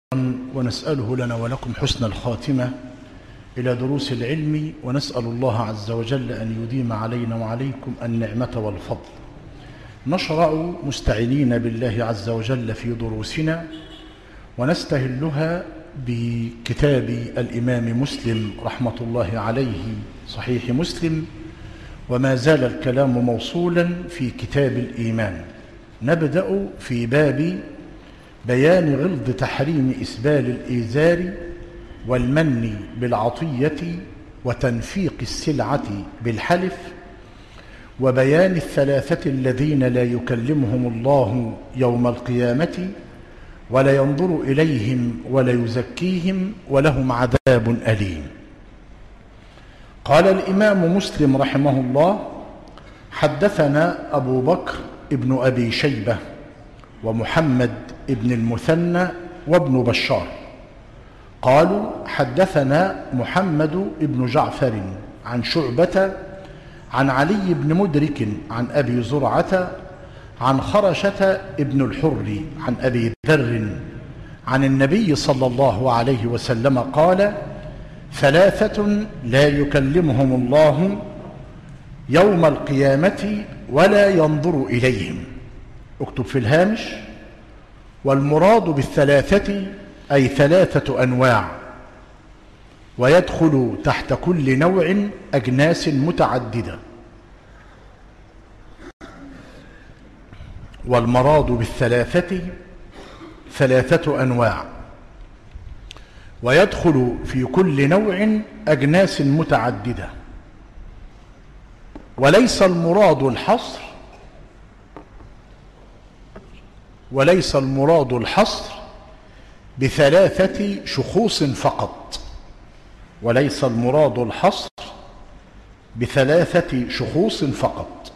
ونسأله لنا ولكم حسن الخاتمة إلى دروس العلم، ونسأل الله عز وجل أن يديم علينا وعليكم النعمة والفضل. نشرع مستعينين بالله عز وجل في دروسنا، ونستهلها بكتاب الإمام مسلم رحمة الله عليه، صحيح مسلم، وما زال الكلام موصولا في كتاب الإيمان. نبدأ في باب بيان غلظ تحريم إسبال الإيزار والمن بالعطية وتنفيق السلعة بالحلف، وبيان الثلاثة الذين لا يكلمهم الله يوم القيامة ولا ينظر إليهم ولا يزكيهم ولهم عذاب أليم. قال الإمام مسلم رحمه الله: حدثنا أبو بكر ابن أبي شيبة ومحمد ابن المثنى وابن بشار قالوا: حدثنا محمد ابن جعفر عن شعبة عن علي بن مدرك عن أبي زرعة عن خرشة ابن الحر عن أبي ذر عن النبي صلى الله عليه وسلم قال: ثلاثة لا يكلمهم الله يوم القيامة ولا ينظر إليهم. اكتب في الهامش: والمراد بالثلاثة أي ثلاثة أنواع، ويدخل تحت كل نوع أجناس متعددة. والمراد بالثلاثة ثلاثة أنواع، ويدخل في كل نوع أجناس متعددة. وليس المراد الحصر بثلاثة شخوص فقط. وليس المراد الحصر بثلاثة شخوص فقط.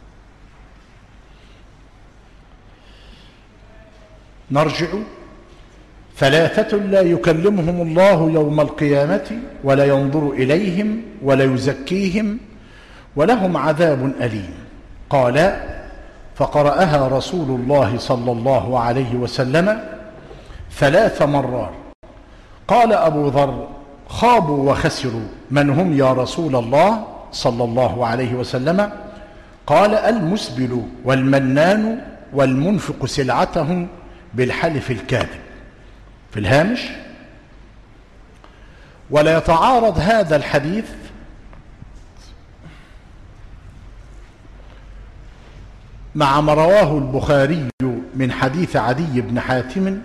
نرجع: ثلاثة لا يكلمهم الله يوم القيامة ولا ينظر إليهم ولا يزكيهم ولهم عذاب أليم. قال: فقرأها رسول الله صلى الله عليه وسلم 3 مرات. قال أبو ذر: خابوا وخسروا، من هم يا رسول الله صلى الله عليه وسلم؟ قال: المسبل والمنان والمنفق سلعته بالحلف الكاذب. في الهامش: ولا يتعارض هذا الحديث مع ما رواه البخاري من حديث عدي بن حاتم.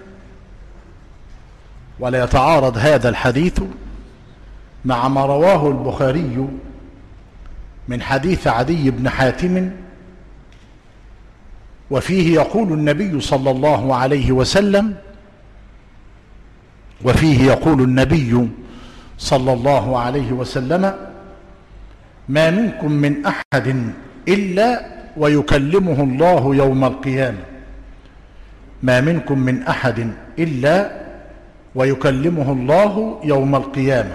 ولا يتعارض هذا الحديث مع ما رواه البخاري من حديث عدي بن حاتم، وفيه يقول النبي صلى الله عليه وسلم ما منكم من أحد إلا ويكلمه الله يوم القيامة. ما منكم من أحد إلا ويكلمه الله يوم القيامة،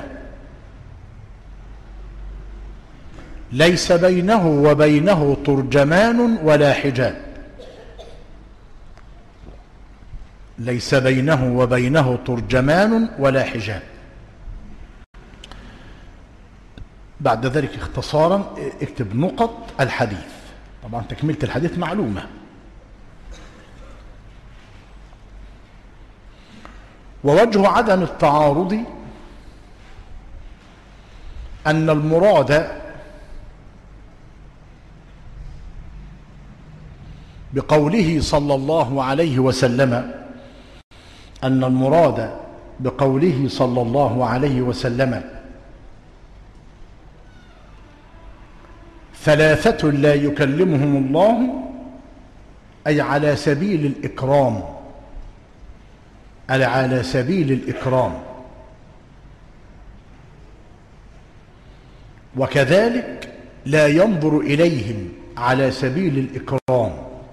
ليس بينه وبينه ترجمان ولا حجاب. ليس بينه وبينه ترجمان ولا حجاب. بعد ذلك اختصارا اكتب نقط الحديث. طبعا تكملة الحديث معلومة. ووجه عدم التعارض أن المراد بقوله صلى الله عليه وسلم ثلاثة لا يكلمهم الله، أي على سبيل الإكرام، وكذلك لا ينظر إليهم على سبيل الإكرام.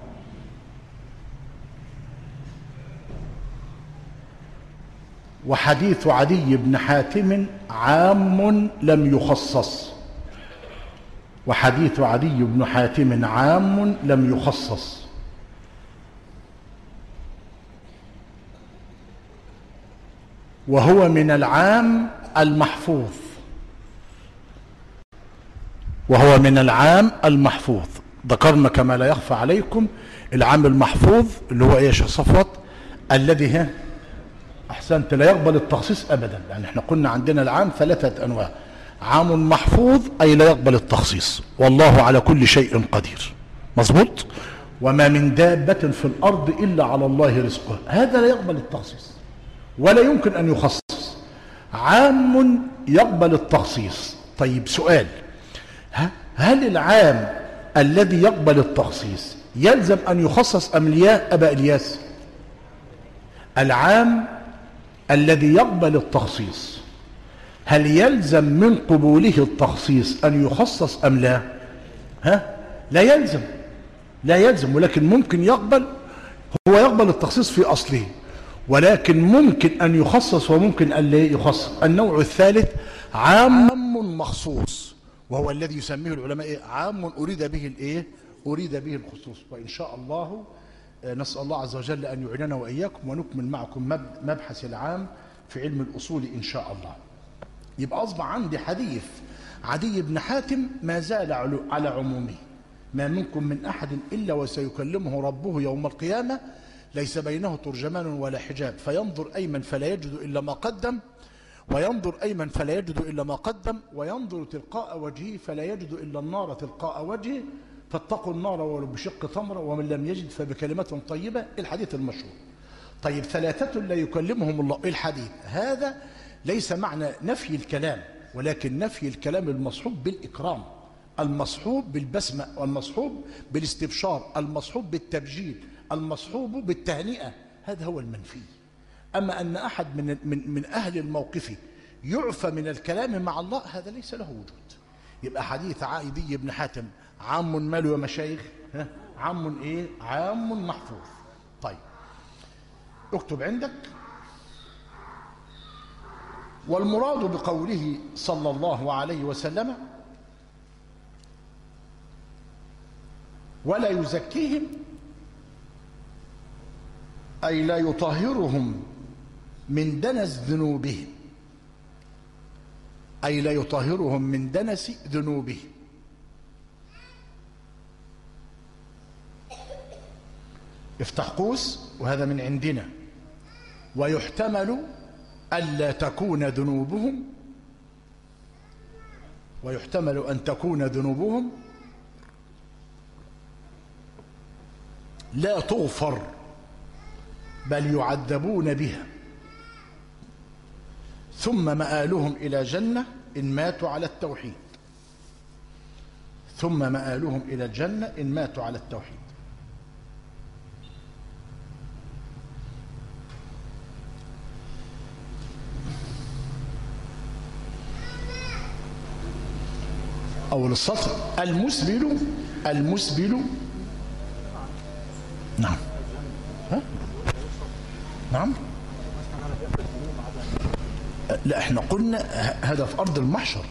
وحديث عدي بن حاتم عام لم يخصص. وهو من العام المحفوظ، وهو من العام المحفوظ. ذكرنا كما لا يخفى عليكم العام المحفوظ اللي هو ايه يا شيخ صفوت؟ الذي احسنت لا يقبل التخصيص ابدا. يعني احنا قلنا عندنا العام ثلاثه انواع: عام محفوظ اي لا يقبل التخصيص، والله على كل شيء قدير، مظبوط، وما من دابه في الارض الا على الله رزقها، هذا لا يقبل التخصيص ولا يمكن ان يخصص. عام يقبل التخصيص. طيب سؤال، هل العام الذي يقبل التخصيص يلزم ان يخصص ام لا ابا الياس؟ العام الذي يقبل التخصيص هل يلزم من قبوله التخصيص ان يخصص ام لا؟ لا يلزم، لا يلزم، ولكن ممكن يقبل، هو يقبل التخصيص في اصله، ولكن ممكن ان يخصص وممكن ان لا يخصص. النوع الثالث عام مخصوص، وهو الذي يسميه العلماء عام اريد به الايه؟ اريد به الخصوص. وان شاء الله نسال الله عز وجل ان يعيننا واياكم ونكمل معكم مبحث العام في علم الاصول ان شاء الله. يبقى اصبح عندي حديث عدي بن حاتم ما زال على عمومه: ما منكم من احد الا وسيكلمه ربه يوم القيامه ليس بينه ترجمان ولا حجاب، فينظر ايمن فلا يجد الا ما قدم، وينظر أيمن فلا يجد إلا ما قدم، وينظر تلقاء وجهه فلا يجد إلا النار تلقاء وجهه، فاتقوا النار ولو بشق تمرة، ومن لم يجد فبكلمة طيبة. الحديث المشهور. طيب ثلاثة لا يكلمهم الله، الحديث هذا ليس معنى نفي الكلام، ولكن نفي الكلام المصحوب بالإكرام، المصحوب بالبسمة، والمصحوب بالاستبشار، المصحوب بالتبجيل، المصحوب بالتهنئة، هذا هو المنفي. أما أن أحد من أهل الموقف يعفى من الكلام مع الله، هذا ليس له وجود. يبقى حديث عدي بن حاتم عام ماله يا مشايخ؟ عام إيه؟ عام محفوظ. طيب اكتب عندك: والمراد بقوله صلى الله عليه وسلم ولا يزكيهم أي لا يطهرهم من دنس ذنوبهم، أي لا يطهرهم من دنس ذنوبهم. افتح قوس وهذا من عندنا: ويحتمل ألا تكون ذنوبهم، ويحتمل أن تكون ذنوبهم لا تغفر بل يعذبون بها، ثم مآلهم إلى جنة إن ماتوا على التوحيد، ثم مآلهم إلى الجنة إن ماتوا على التوحيد. أول السطر: المسبل نعم نعم لا احنا قلنا هذا في أرض المحشر.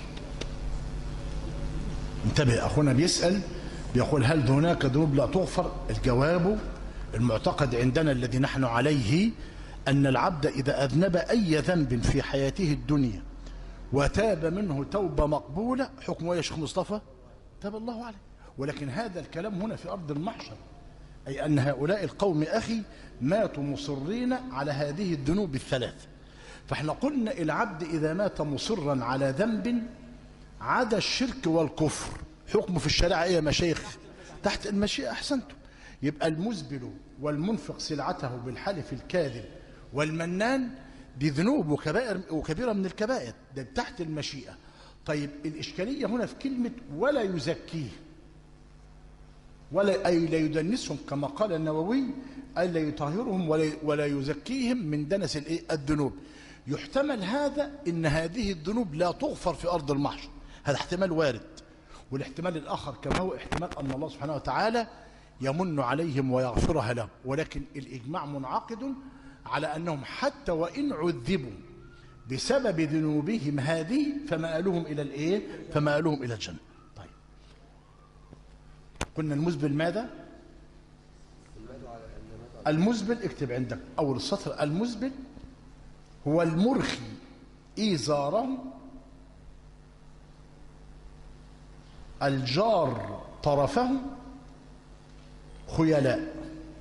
انتبه، أخونا بيسأل بيقول هل هناك ذنوب لا تغفر؟ الجواب المعتقد عندنا الذي نحن عليه أن العبد إذا أذنب أي ذنب في حياته الدنيا وتاب منه توبة مقبولة، حكمه يا شيخ مصطفى؟ تاب الله عليه. ولكن هذا الكلام هنا في أرض المحشر، أي أن هؤلاء القوم أخي ماتوا مصرين على هذه الذنوب الثلاث. فاحنا قلنا العبد إذا مات مصرا على ذنب عدا الشرك والكفر، حكمه في الشريعة إيه يا مشايخ؟ تحت المشيئة. أحسنتم. يبقى المزبل والمنفق سلعته بالحلف الكاذب والمنان دي ذنوب وكبيرة من الكبائر، ده تحت المشيئة. طيب الإشكالية هنا في كلمة ولا يزكيه، ولا أي لا يدنسهم كما قال النووي، أي لا يطهرهم ولا يزكيهم من دنس الذنوب. يحتمل هذا إن هذه الذنوب لا تغفر في أرض المحشر، هذا احتمال وارد. والاحتمال الآخر كما هو احتمال أن الله سبحانه وتعالى يمن عليهم ويغفرها لهم، ولكن الإجماع منعقد على أنهم حتى وإن عذبوا بسبب ذنوبهم هذه فمآلهم إلى الإيه؟ فمآلهم إلى الجنة. طيب قلنا المزبل ماذا؟ المزبل اكتب عندك أول السطر: المزبل هو المرخي إيزاره، الجار طرفه خيلاء.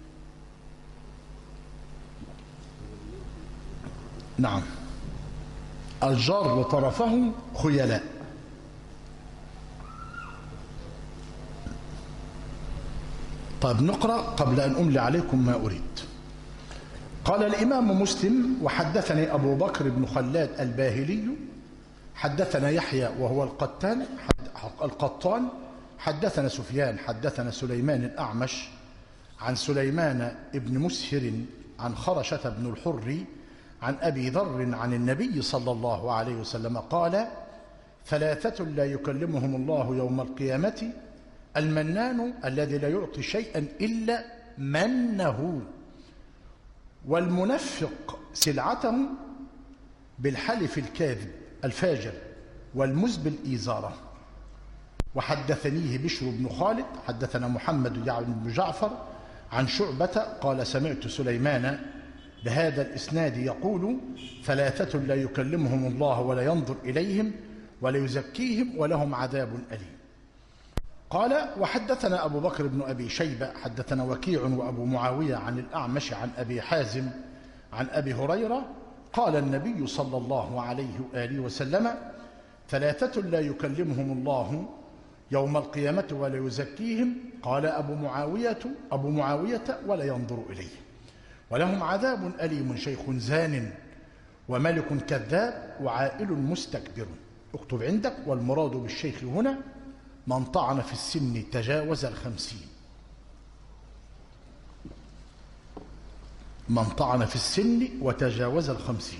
نعم، الجار طرفه خيلاء. طيب نقرأ قبل أن أملي عليكم ما أريد. قال الإمام مسلم: وحدثني أبو بكر بن خلاد الباهلي حدثنا يحيى وهو القطان حدثنا سفيان حدثنا سليمان الأعمش عن سليمان بن مسهر عن خرشة بن الحر عن أبي ذر عن النبي صلى الله عليه وسلم قال: ثلاثة لا يكلمهم الله يوم القيامة: المنان الذي لا يعطي شيئا إلا منه، والمنفق سلعته بالحلف الكاذب الفاجر، والمزبل إيزاره. وحدثنيه بشر بن خالد حدثنا محمد بن جعفر عن شعبة قال: سمعت سليمان بهذا الإسناد يقول: ثلاثة لا يكلمهم الله ولا ينظر إليهم ولا يزكيهم ولهم عذاب أليم. قال: وحدثنا أبو بكر بن أبي شيبة حدثنا وكيع وأبو معاوية عن الأعمش عن أبي حازم عن أبي هريرة قال النبي صلى الله عليه وآله وسلم: ثلاثة لا يكلمهم الله يوم القيامة ولا يزكيهم. قال أبو معاوية: ولا ينظر إليهم ولهم عذاب أليم: شيخ زان، وملك كذاب، وعائل مستكبر. اكتب عندك: والمراد بالشيخ هنا من طعن في السن تجاوز 50. من طعن في السن وتجاوز 50.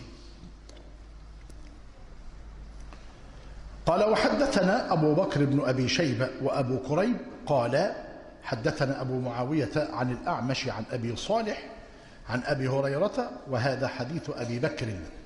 قال: وحدثنا أبو بكر بن أبي شيبة وأبو كريب قال: حدثنا أبو معاوية عن الأعمش عن أبي صالح عن أبي هريرة، وهذا حديث أبي بكر.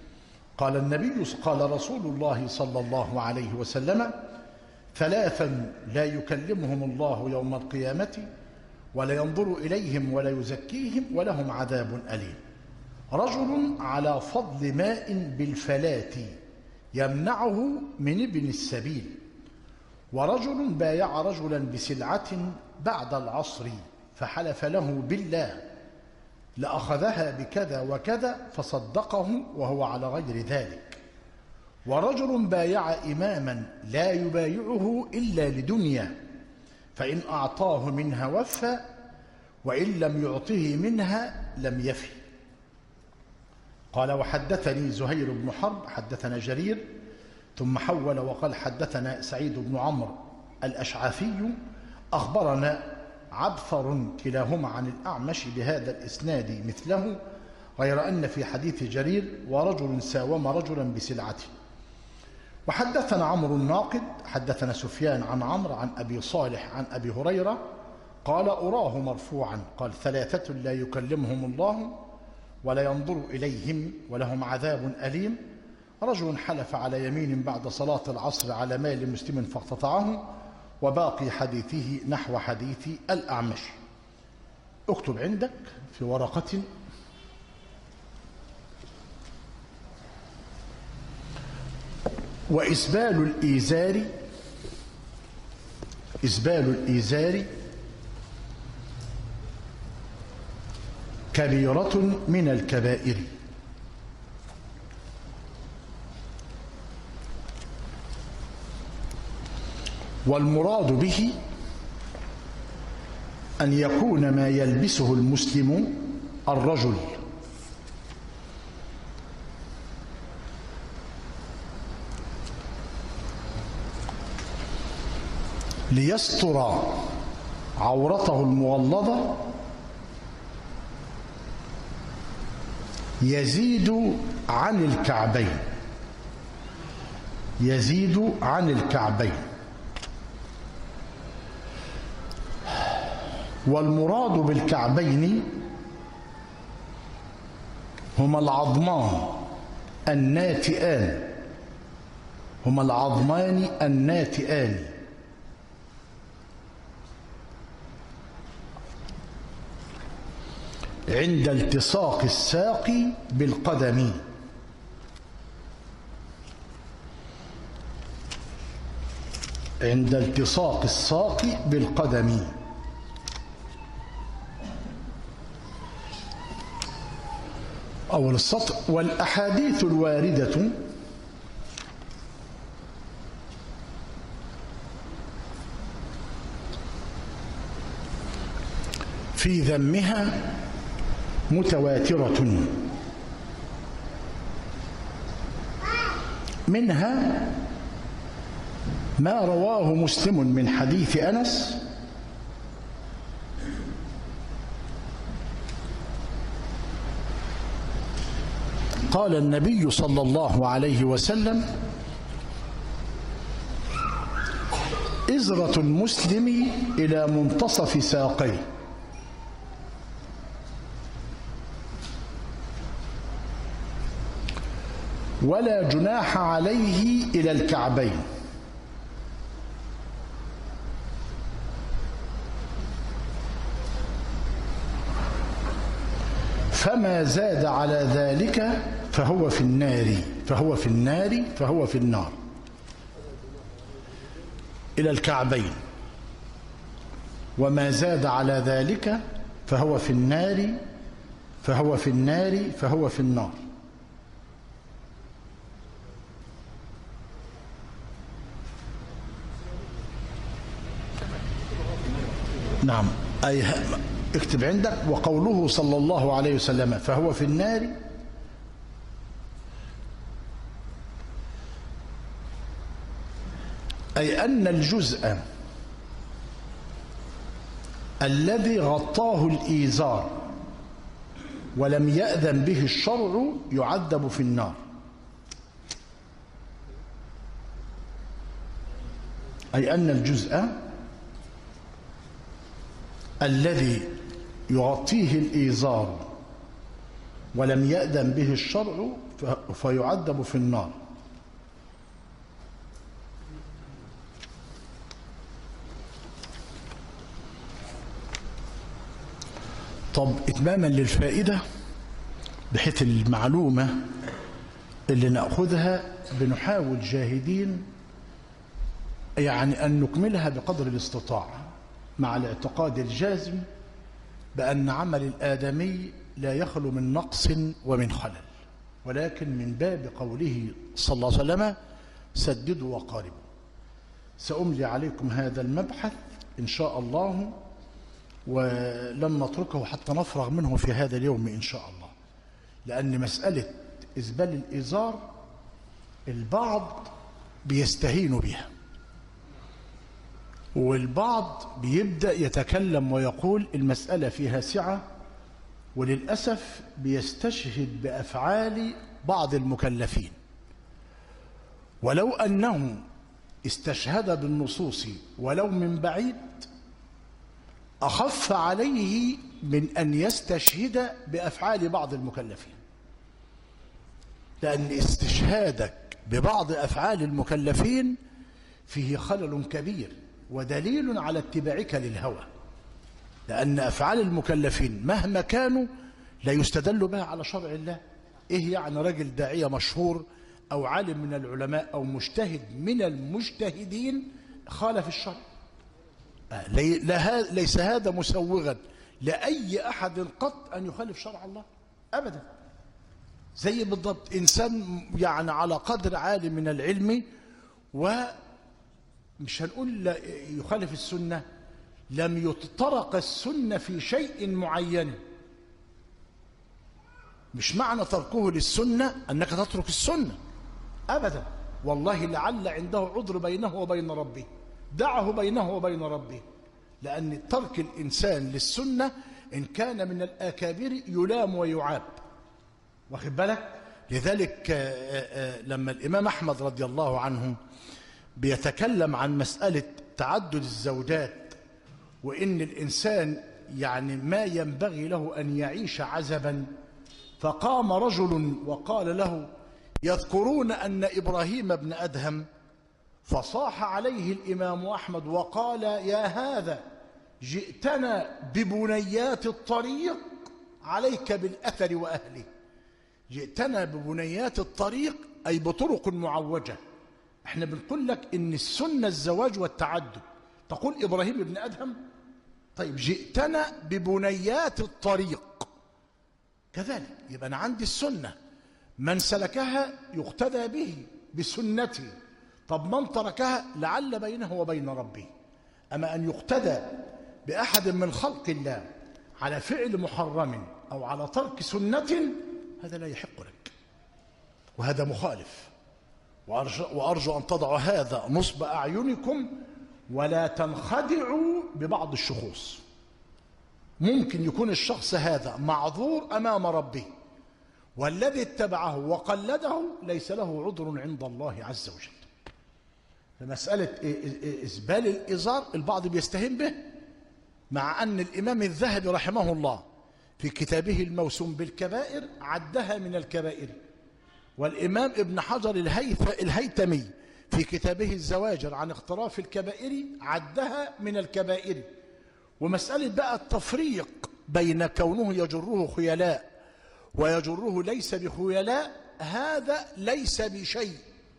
قال رسول الله صلى الله عليه وسلم: ثلاثا لا يكلمهم الله يوم القيامة ولا ينظر إليهم ولا يزكيهم ولهم عذاب أليم: رجل على فضل ماء بالفلاة يمنعه من ابن السبيل، ورجل بايع رجلا بسلعة بعد العصر فحلف له بالله لأخذها بكذا وكذا فصدقه وهو على غير ذلك، ورجل بايع إماما لا يبايعه إلا لدنيا فإن أعطاه منها وفى وإن لم يعطه منها لم يفي. قال: وحدثني زهير بن حرب حدثنا جرير ثم حول وقال: حدثنا سعيد بن عمرو الأشعثي أخبرنا عبثر كلاهما عن الأعمش بهذا الإسناد مثله، غير أن في حديث جرير: ورجل ساوم رجلا بسلعته. وحدثنا عمرو الناقد حدثنا سفيان عن عمرو عن أبي صالح عن أبي هريرة قال: أراه مرفوعا. قال: ثلاثة لا يكلمهم الله ولا ينظر إليهم ولهم عذاب أليم: رجل حلف على يمين بعد صلاة العصر على مال مسلم فاقتطعه. وباقي حديثه نحو حديث الأعمش. اكتب عندك في ورقة: وإسبال الإيزار كبيرة من الكبائر. والمراد به أن يكون ما يلبسه المسلم الرجل ليستر عورته المغلظة يزيد عن الكعبين. والمراد بالكعبين هما العظمان الناتئان عند التصاق الساق بالقدم. عند التصاق الساق بالقدم. أول السطر: والأحاديث الواردة في ذمها متواترة، منها ما رواه مسلم من حديث أنس قال النبي صلى الله عليه وسلم: إزرة المسلم إلى منتصف ساقيه، ولا جناح عليه إلى الكعبين، فما زاد على ذلك فهو في النار فهو في النار فهو في النار. إلى الكعبين، وما زاد على ذلك فهو في النار فهو في النار فهو في النار. نعم، أي اكتب عندك: وقوله صلى الله عليه وسلم فهو في النار، أي أن الجزء الذي غطاه الإيزار ولم يأذن به الشرع يعذب في النار. أي أن الجزء الذي يغطيه الإيزار ولم يأذن به الشرع فيعذب في النار. طب إتماما للفائدة، بحيث المعلومة اللي نأخذها بنحاول جاهدين يعني أن نكملها بقدر الاستطاعة، مع الاعتقاد الجازم بأن عمل الآدمي لا يخلو من نقص ومن خلل، ولكن من باب قوله صلى الله عليه وسلم: سددوا وقاربوا. سأملي عليكم هذا المبحث إن شاء الله، ولن نتركه حتى نفرغ منه في هذا اليوم إن شاء الله، لأن مسألة إسبال الإزار البعض بيستهين بها، والبعض بيبدأ يتكلم ويقول المسألة فيها سعة، وللأسف بيستشهد بأفعال بعض المكلفين، ولو أنه استشهد بالنصوص ولو من بعيد أخف عليه من أن يستشهد بأفعال بعض المكلفين، لأن استشهادك ببعض أفعال المكلفين فيه خلل كبير ودليل على اتباعك للهوى، لأن أفعال المكلفين مهما كانوا لا يستدل بها على شرع الله. إيه يعني رجل داعية مشهور أو عالم من العلماء أو مجتهد من المجتهدين خالف الشرع؟ ليس هذا مسوغا لأي أحد قط أن يخالف شرع الله أبدا. زي بالضبط إنسان يعني على قدر عالي من العلم ومش هنقول يخالف السنة، لم يتطرق السنة في شيء معين. مش معنى تركه للسنة أنك تترك السنة أبدا، والله لعل عنده عذر بينه وبين ربه، دعه بينه وبين ربه، لأن ترك الإنسان للسنة إن كان من الأكابر يلام ويعاب، واخد بالك؟ لذلك لما الإمام أحمد رضي الله عنه بيتكلم عن مسألة تعدد الزوجات، وإن الإنسان يعني ما ينبغي له أن يعيش عزبا، فقام رجل وقال له: يذكرون أن إبراهيم بن أدهم، فصاح عليه الإمام أحمد وقال: يا هذا جئتنا ببنيات الطريق، عليك بالأثر وأهله. جئتنا ببنيات الطريق أي بطرق معوجة، احنا بنقول لك ان السنة الزواج والتعدد. تقول إبراهيم ابن أدهم، طيب جئتنا ببنيات الطريق، كذلك يبقى أنا عندي السنة، من سلكها يقتدى به بسنته. طب من تركها لعل بينه وبين ربه. أما أن يقتدى بأحد من خلق الله على فعل محرم أو على ترك سنة، هذا لا يحق لك، وهذا مخالف. وأرجو أن تضعوا هذا نصب أعينكم ولا تنخدعوا ببعض الشخوص. ممكن يكون الشخص هذا معذور أمام ربه، والذي اتبعه وقلده ليس له عذر عند الله عز وجل. فمسألة إسبال الإزار البعض بيستهين به، مع أن الإمام الذهبي رحمه الله في كتابه الموسوم بالكبائر عدها من الكبائر، والإمام ابن حجر الهيتمي في كتابه الزواجر عن اقتراف الكبائر عدها من الكبائر. ومسألة بقى التفريق بين كونه يجره خيلاء ويجره ليس بخيلاء، هذا ليس بشيء،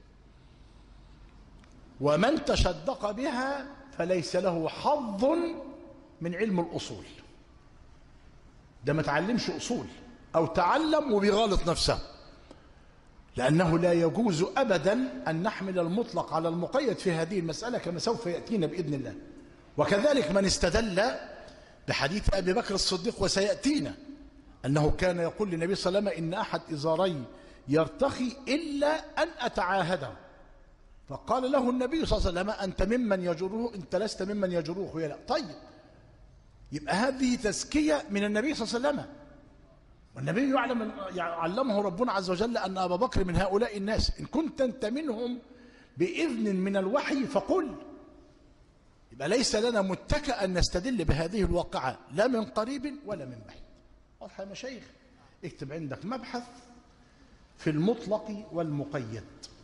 ومن تشدق بها فليس له حظ من علم الأصول. ده ما تعلمش أصول، أو تعلم وبيغالط نفسه، لأنه لا يجوز أبدا أن نحمل المطلق على المقيد في هذه المسألة كما سوف يأتينا بإذن الله. وكذلك من استدل بحديث أبي بكر الصديق وسيأتينا أنه كان يقول للنبي صلى الله عليه وسلم إن أحد إزاري يرتخي إلا أن أتعاهده، فقال له النبي صلى الله عليه وسلم أنت ممن يجره، أنت لست ممن يجره خيلاء. طيب، يبقى هذه تزكية من النبي صلى الله عليه وسلم، والنبي علمه ربنا عز وجل أن أبا بكر من هؤلاء الناس، إن كنت أنت منهم بإذن من الوحي فقل. يبقى ليس لنا متكأ أن نستدل بهذه الواقعة لا من قريب ولا من بعيد. واضح يا مشايخ؟ اكتب عندك مبحث في المطلق والمقيد.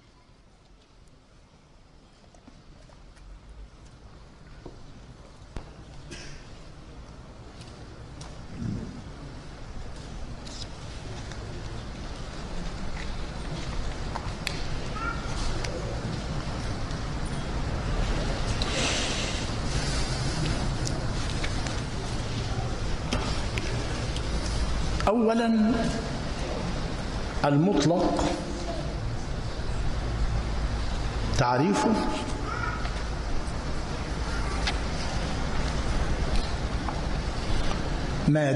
أولا المطلق تعريفه ما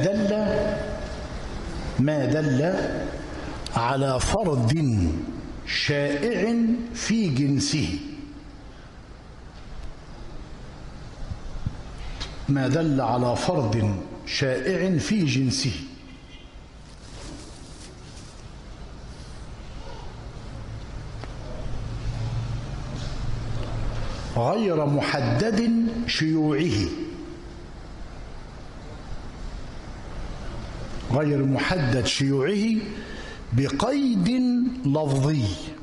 دل على فرد شائع في جنسه، ما دل على فرد شائع في جنسه غير محدد شيوعه، غير محدد شيوعه بقيد لفظي.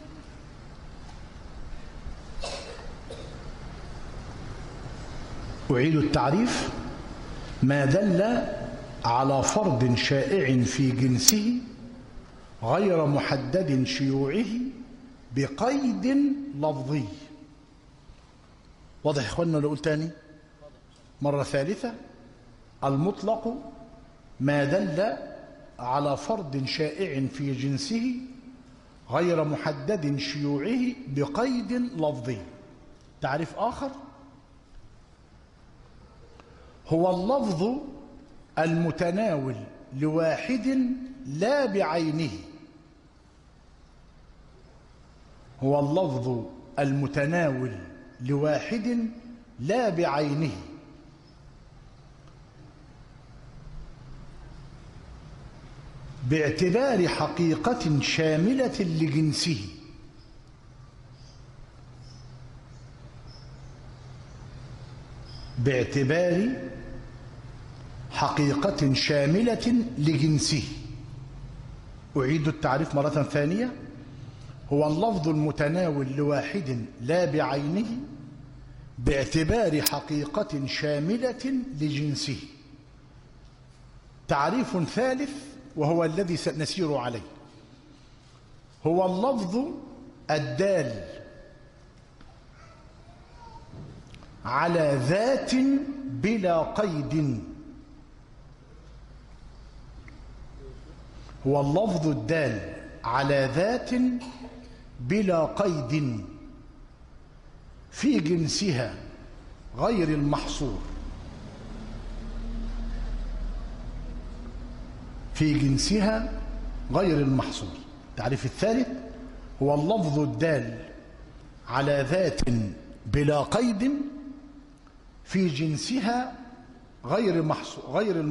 أعيد التعريف: ما دل على فرد شائع في جنسه غير محدد شيوعه بقيد لفظي. واضح يا اخوانا؟ نقول تاني مرة ثالثة: المطلق ما دل على فرد شائع في جنسه غير محدد شيوعه بقيد لفظي. تعريف آخر: هو اللفظ المتناول لواحد لا بعينه، هو اللفظ المتناول لواحد لا بعينه، باعتبار حقيقة شاملة لجنسه، باعتبار حقيقة شاملة لجنسه. أعيد التعريف مرة ثانية: هو اللفظ المتناول لواحد لا بعينه باعتبار حقيقة شاملة لجنسه. تعريف ثالث وهو الذي سنسير عليه: هو اللفظ الدال على ذات بلا قيد. هو اللفظ الدال على ذات بلا قيد في جنسها غير المحصور. في جنسها غير المحصور. التعريف الثالث هو اللفظ الدال على ذات بلا قيد في جنسها غير المحصور.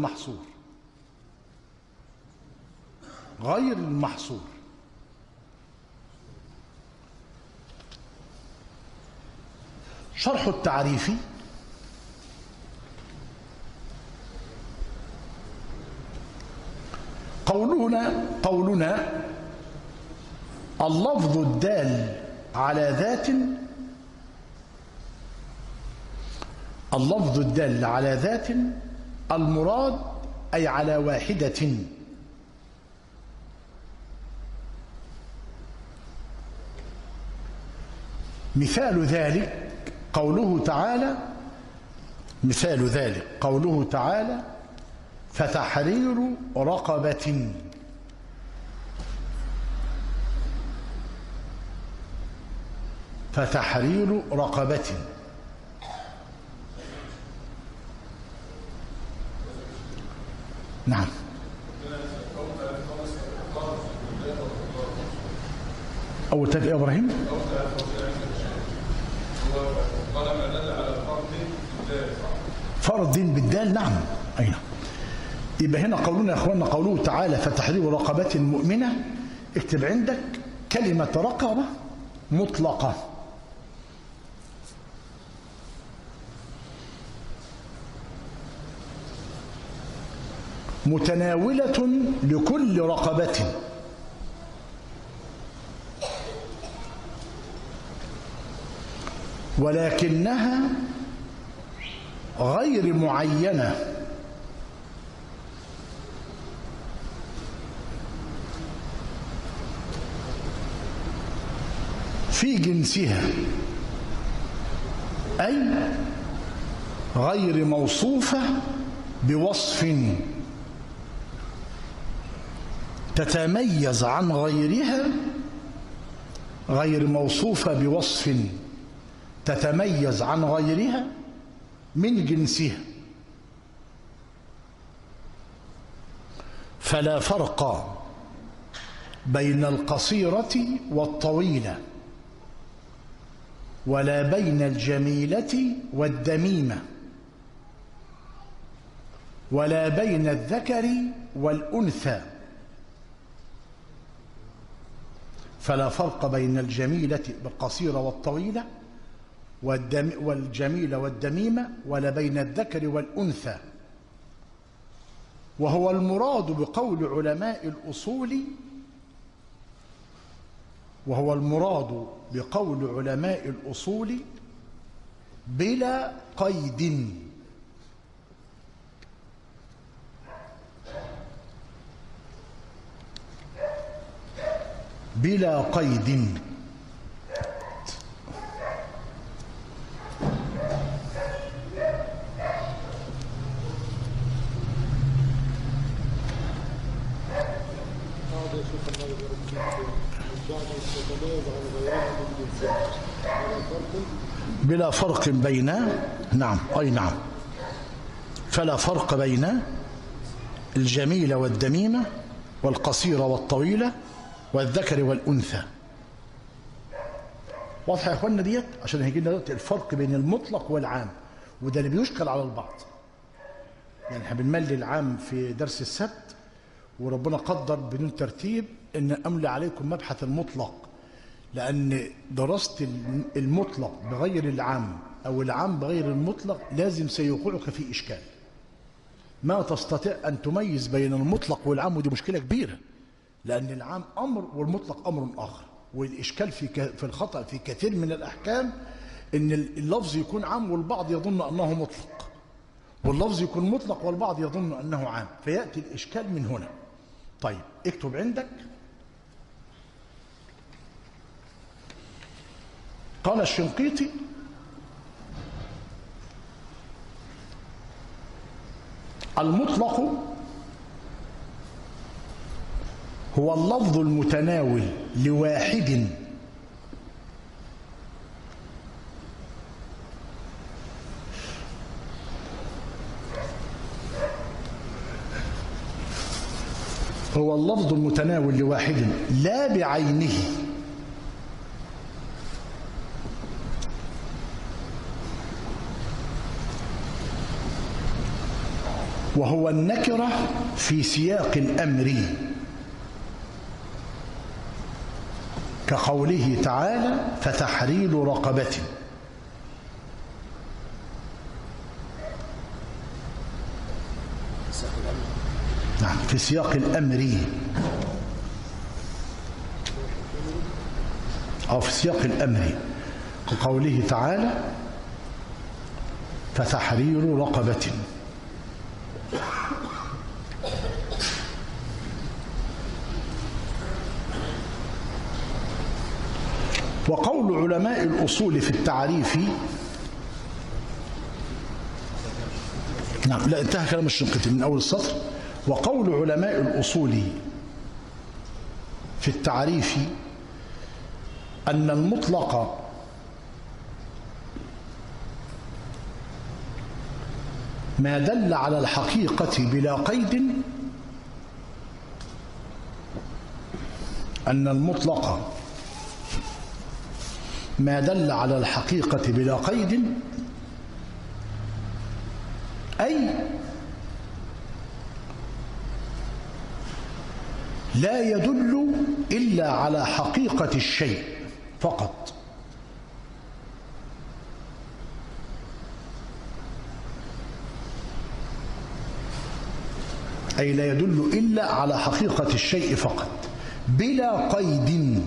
غير المحصور. شرح التعريف. قولنا اللفظ الدال على ذات، اللفظ الدال على ذات المراد أي على واحدة. مثال ذلك قوله تعالى فتحرير رقبة. فتحرير رقبة. نعم. أول تاء يا إبراهيم. فرض بالدال. نعم. أين يبقى هنا قولنا يا أخوانا قوله تعالى فتحرير رقبة مؤمنة. اكتب عندك كلمة رقبة مطلقة. متناولة لكل رقبة. ولكنها غير معينة. في جنسها أي غير موصوفة بوصف تتميز عن غيرها. غير موصوفة بوصف تتميز عن غيرها من جنسها. فلا فرق بين القصيرة والطويلة، ولا بين الجميلة والدميمة، ولا بين الذكر والأنثى. فلا فرق بين الجميلة بالقصيرة والطويلة والجميلة والدميمة، ولا بين الذكر والأنثى. وهو المراد بقول علماء الأصول، بلا قيد. بلا قيد. بلا فرق بين. نعم. أي نعم. فلا فرق بين الجميلة والدميمة والقصيرة والطويلة والذكر والأنثى. واضحة يا أخوانا ديت؟ عشان هيجي لنا دلوقتي الفرق بين المطلق والعام، وده اللي بيشكل على البعض. يعني احنا بنملي العام في درس السبت، وربنا قدر بدون ترتيب ان املي عليكم مبحث المطلق، لان دراسة المطلق بغير العام او العام بغير المطلق لازم سيوقعك في اشكال. ما تستطيع ان تميز بين المطلق والعام، ودي مشكلة كبيرة، لان العام امر والمطلق امر اخر. والاشكال في الخطأ في كثير من الاحكام ان اللفظ يكون عام والبعض يظن انه مطلق، واللفظ يكون مطلق والبعض يظن انه عام، فياتي الاشكال من هنا. طيب اكتب عندك. قال الشنقيطي المطلق هو اللفظ المتناول لواحد لا بعينه وهو النكرة في سياق الأمر كقوله تعالى فتحرير رقبة. نعم في سياق الأمر أو في سياق الأمر كقوله تعالى فتحرير رقبة. وقول علماء الأصول في التعريف نعم لا انتهى كلام الشنقيطي من أول السطر. وقول علماء الأصول في التعريف أن المطلق ما دل على الحقيقة بلا قيد أن المطلق ما دل على الحقيقة بلا قيد أي لا يدل إلا على حقيقة الشيء فقط. أي لا يدل إلا على حقيقة الشيء فقط بلا قيد.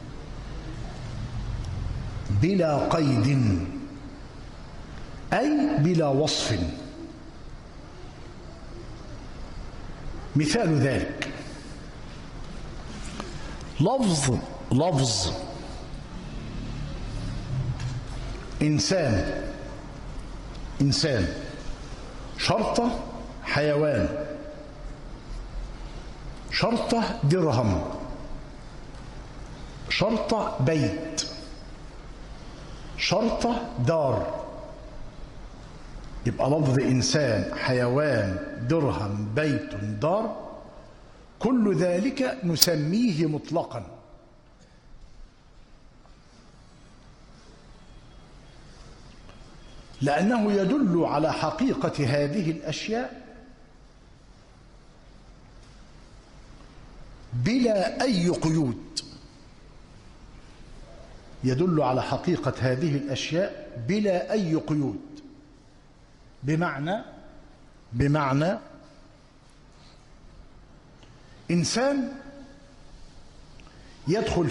بلا قيد أي بلا وصف. مثال ذلك لفظ إنسان شرطة حيوان شرطة درهم شرطة بيت شرطة دار. يبقى لفظ إنسان حيوان درهم بيت دار كل ذلك نسميه مطلقا لأنه يدل على حقيقة هذه الأشياء بلا أي قيود. يدل على حقيقة هذه الأشياء بلا أي قيود. بمعنى إنسان يدخل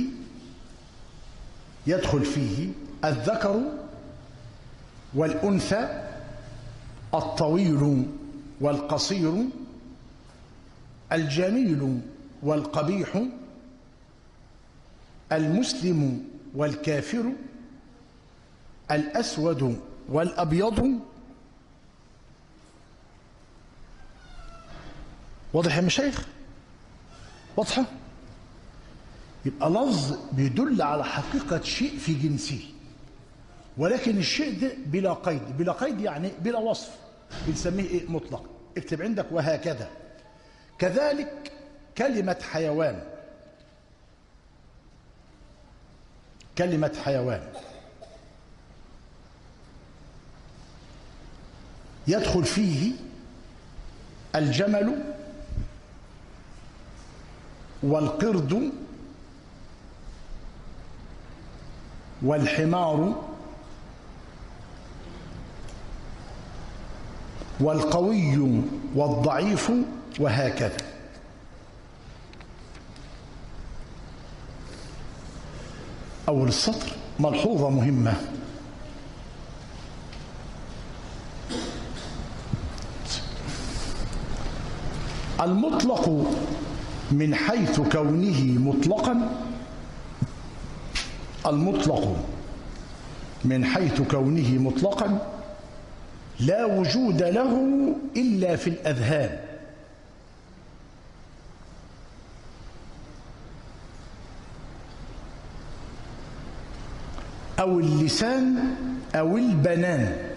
فيه الذكر والأنثى الطويل والقصير الجميل والقبيح المسلم والكافر الأسود والأبيض. واضح يا مشايخ؟ واضحة؟ يبقى لفظ بيدل على حقيقة شيء في جنسه ولكن الشيء ده بلا قيد. بلا قيد يعني بلا وصف بنسميه ايه؟ مطلق. اكتب عندك وهكذا. كذلك كلمة حيوان يدخل فيه الجمل والقرد والحمار والقوي والضعيف وهكذا. أول السطر ملحوظة مهمة. المطلق من حيث كونه مطلقا لا وجود له إلا في الأذهان أو اللسان أو البنان.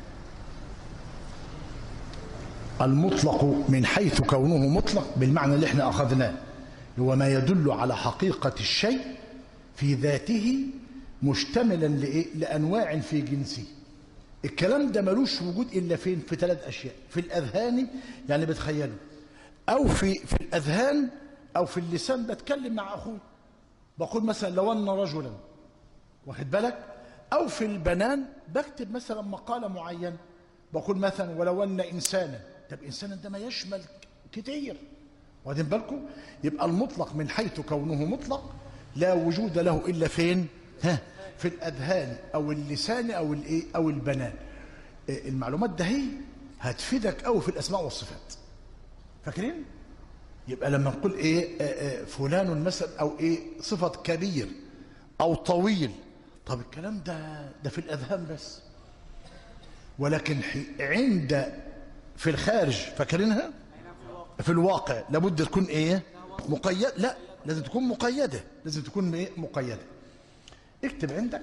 المطلق من حيث كونه مطلق بالمعنى اللي احنا أخذناه هو ما يدل على حقيقة الشيء في ذاته مشتملا لأنواع في جنسه. الكلام ده ملوش وجود إلا فين؟ في 3 أشياء: في الأذهان يعني بتخيله، أو في الأذهان، أو في اللسان بتكلم مع أخوي بقول مثلا لو أن رجلا، واخد بالك، أو في البنان بكتب مثلا مقالة معينة بقول مثلا ولو أن إنسانا. طب إنسانا ده ما يشمل كتير، واخدين بالكم؟ يبقى المطلق من حيث كونه مطلق لا وجود له إلا فين؟ في الأذهان أو اللسان أو الإيه أو البنان. المعلومات ده هي هتفيدك أوي في الأسماء والصفات. فاكرين؟ يبقى لما نقول إيه فلان مثلا أو إيه صفة كبير أو طويل، طب الكلام ده في الأذهان بس، ولكن في الخارج فاكرينها؟ في الواقع لابد تكون إيه؟ مقيد. لا، لازم تكون مقيدة، لازم تكون إيه؟ مقيدة. اكتب عندك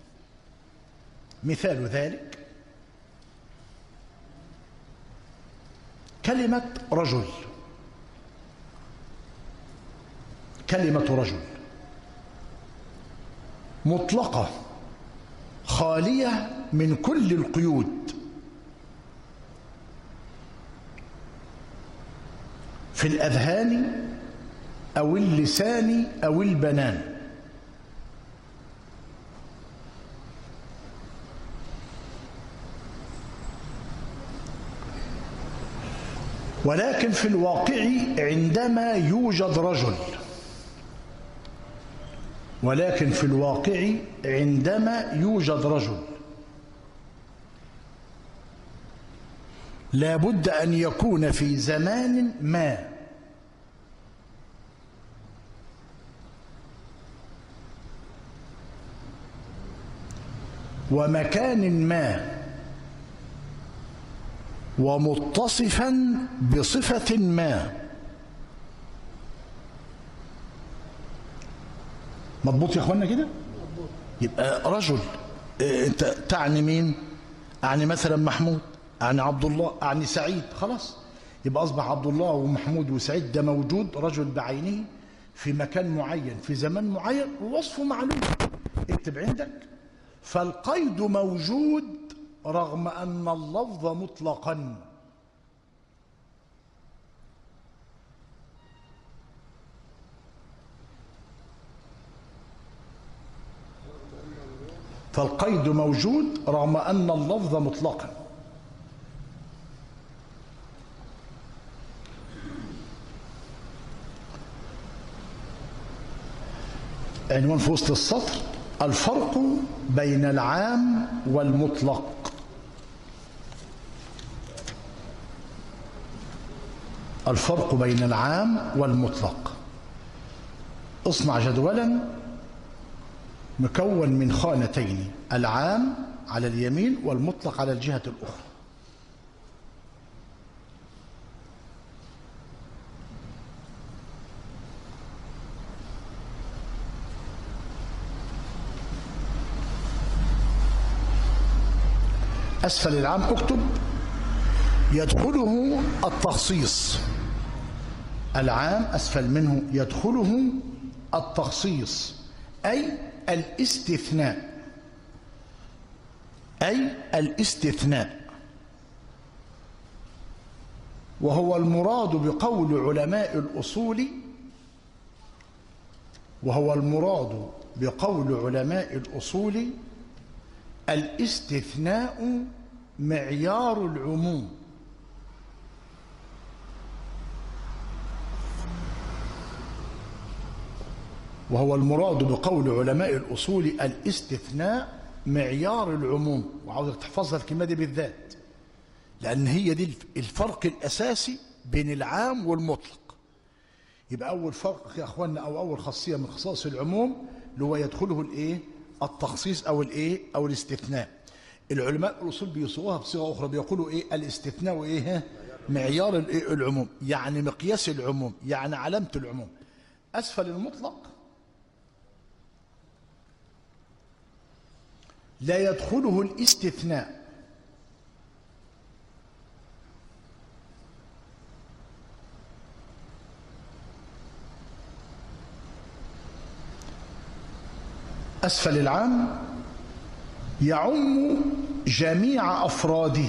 مثال ذلك كلمة رجل. كلمة رجل مطلقة خالية من كل القيود، في الأذهان أو اللسان أو البنان. ولكن في الواقع عندما يوجد رجل، ولكن في الواقع عندما يوجد رجل لا بد أن يكون في زمان ما ومكان ما ومتصفا بصفة ما. مضبوط يا اخوانا كده؟ يبقى رجل انت تعني مين؟ اعني مثلا محمود، اعني عبد الله، اعني سعيد. خلاص يبقى اصبح عبد الله ومحمود وسعيد ده موجود رجل بعينه في مكان معين في زمان معين ووصفه معلوم. اكتب عندك فالقيد موجود رغم أن اللفظ مطلقا. فالقيد موجود رغم أن اللفظ مطلقا. عنوان في وسط السطر: الفرق بين العام والمطلق. الفرق بين العام والمطلق. اصنع جدولا مكون من خانتين: العام على اليمين والمطلق على الجهة الأخرى. أسفل العام اكتب يدخله التخصيص. العام أسفل منه يدخله التخصيص أي الاستثناء، أي الاستثناء، وهو المراد بقول علماء الأصول، وهو المراد بقول علماء الأصول الاستثناء معيار العموم. وهو المراد بقول علماء الأصول الاستثناء معيار العموم. وعاوزك تحفظها الكلمة دي بالذات، لأن هي دي الفرق الأساسي بين العام والمطلق. يبقى أول فرق يا أخوانا أو أول خاصية من خصائص العموم اللي هو يدخله الإيه؟ التخصيص أو الإيه؟ أو الاستثناء. العلماء الأصول بيصوغوها بصيغة أخرى، بيقولوا إيه؟ الاستثناء إيه؟ معيار العموم، يعني مقياس العموم، يعني علامة العموم. أسفل المطلق لا يدخله الاستثناء، أسفل العام يعم جميع أفراده،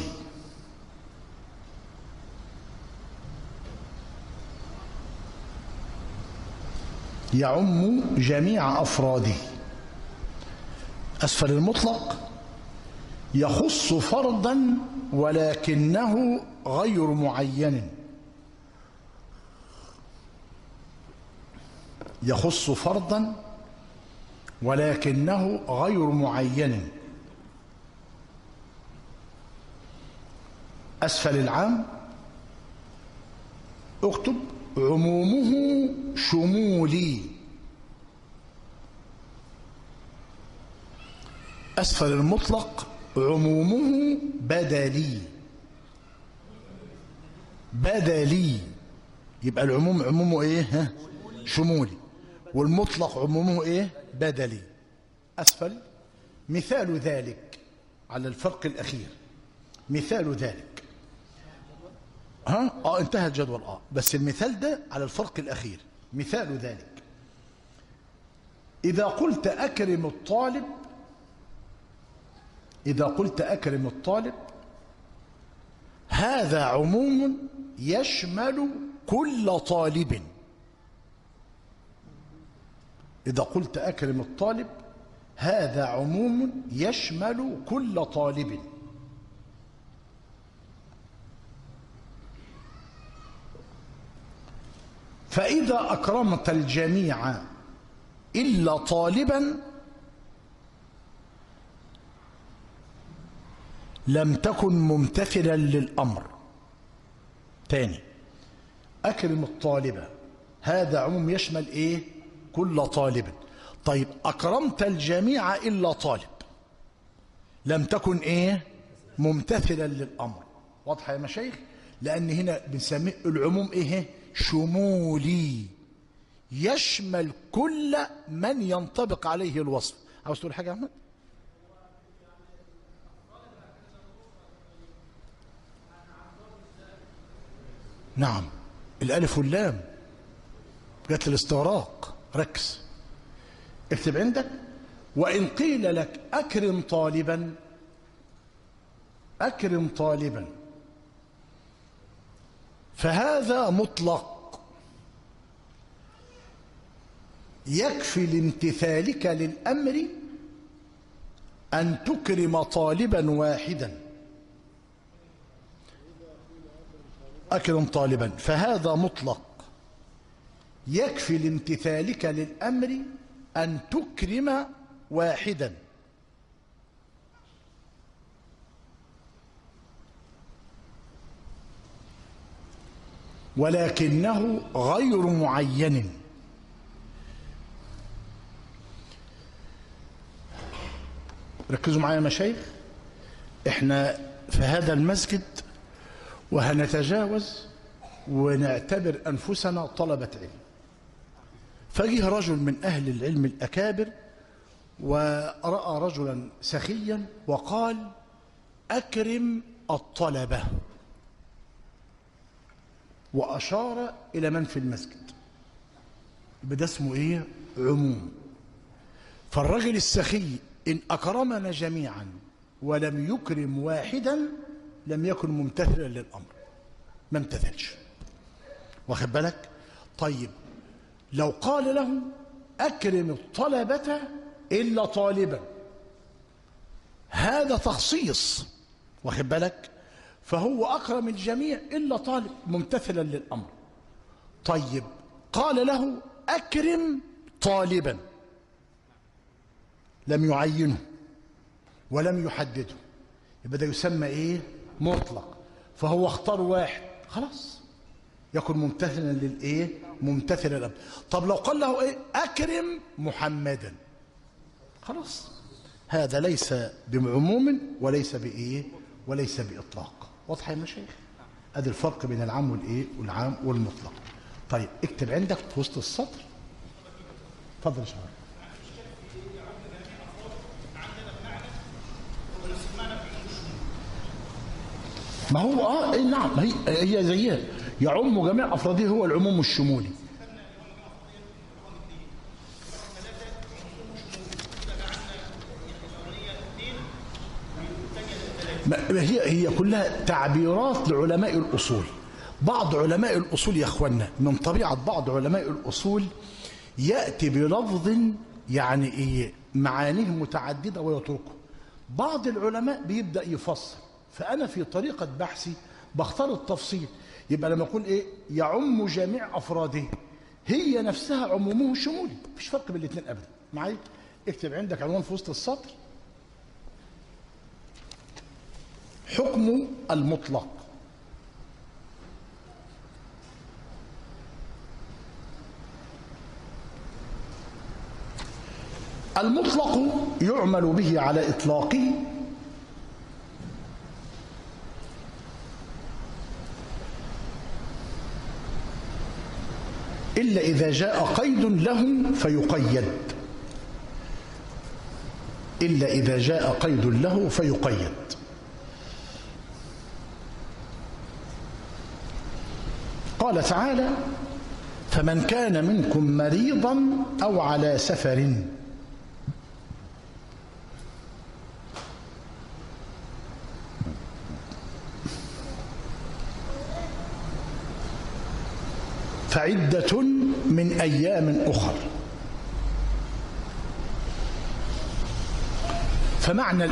يعم جميع أفراده. أسفل المطلق يخص فردا ولكنه غير معين، يخص فردا ولكنه غير معين. أسفل العام اكتب عمومه شمولي. أسفل المطلق عمومه بدلي، بدلي. يبقى العموم عمومه ايه؟ شمولي. والمطلق عمومه ايه؟ بدلي. أسفل مثال ذلك على الفرق الأخير، مثال ذلك انتهى الجدول. بس المثال ده على الفرق الأخير. مثال ذلك إذا قلت أكرم الطالب، إذا قلت أكرم الطالب هذا عموم يشمل كل طالب. إذا قلت أكرم الطالب هذا عموم يشمل كل طالب. فإذا أكرمت الجميع إلا طالبا لم تكن ممتثلا للأمر. تاني، أكرم الطالب هذا عموم يشمل إيه؟ كل طالب. طيب أكرمت الجميع إلا طالب لم تكن إيه؟ ممتثلا للأمر. واضحة يا مشايخ؟ لأن هنا بنسميه العموم إيه؟ شمولي، يشمل كل من ينطبق عليه الوصف. عاوز تقول حاجة يا أحمد؟ نعم، الألف واللام جت للاستغراق. ركز، اكتب عندك: وإن قيل لك أكرم طالبا، أكرم طالبا، فهذا مطلق يكفي لامتثالك للأمر أن تكرم طالبا واحدا. أكرم طالبا فهذا مطلق يكفي لامتثالك للأمر أن تكرم واحدا. ولكنه غير معين. ركزوا معايا يا مشايخ، احنا في هذا المسجد وهنتجاوز ونعتبر أنفسنا طلبة علم. فجه رجل من أهل العلم الأكابر ورأى رجلا سخيا وقال: أكرم الطلبة، وأشار إلى من في المسجد. يبقى ده اسمه إيه؟ عموم. فالرجل السخي إن أكرمنا جميعا ولم يكرم واحدا لم يكن ممتثلا للأمر، ما امتثلش. واخد بالك؟ طيب لو قال له أكرم الطلبة إلا طالبا، هذا تخصيص. واخد بالك؟ فهو أكرم الجميع إلا طالب، ممتثلا للأمر. طيب قال له أكرم طالبا، لم يعينه ولم يحدده، يبقى ده يسمى إيه؟ مطلق. فهو اختار واحد، خلاص يكون ممتثلا للإيه؟ ممتثلا للأمر. طب لو قال له إيه؟ أكرم محمدا، خلاص هذا ليس بعموم وليس بإيه وليس بإطلاق. واضح يا مشايخ؟ ادي الفرق بين العام والايه والعام والمطلق. طيب اكتب عندك في وسط السطر. اتفضل يا شباب. ما هو نعم، هي زيها، يعم جميع افراده، هو العموم الشمولي. هي كلها تعبيرات لعلماء الأصول. بعض علماء الأصول يا أخوانا، من طبيعة بعض علماء الأصول يأتي بلفظ يعني إيه معانيه متعددة ويتركه. بعض العلماء بيبدأ يفصل، فأنا في طريقة بحثي بختار التفصيل. يبقى لما أقول إيه يعم جميع أفراده، هي نفسها عمومه شمولي، مفيش فرق بين الاثنين أبدا. معايا؟ اكتب عندك عنوان في وسط السطر: حكم المطلق. المطلق يعمل به على إطلاقه إلا إذا جاء قيد له فيقيد. إلا إذا جاء قيد له فيقيد. قال تعالى: فمن كان منكم مريضا أو على سفر. فعدة من أيام أخر. فمعنى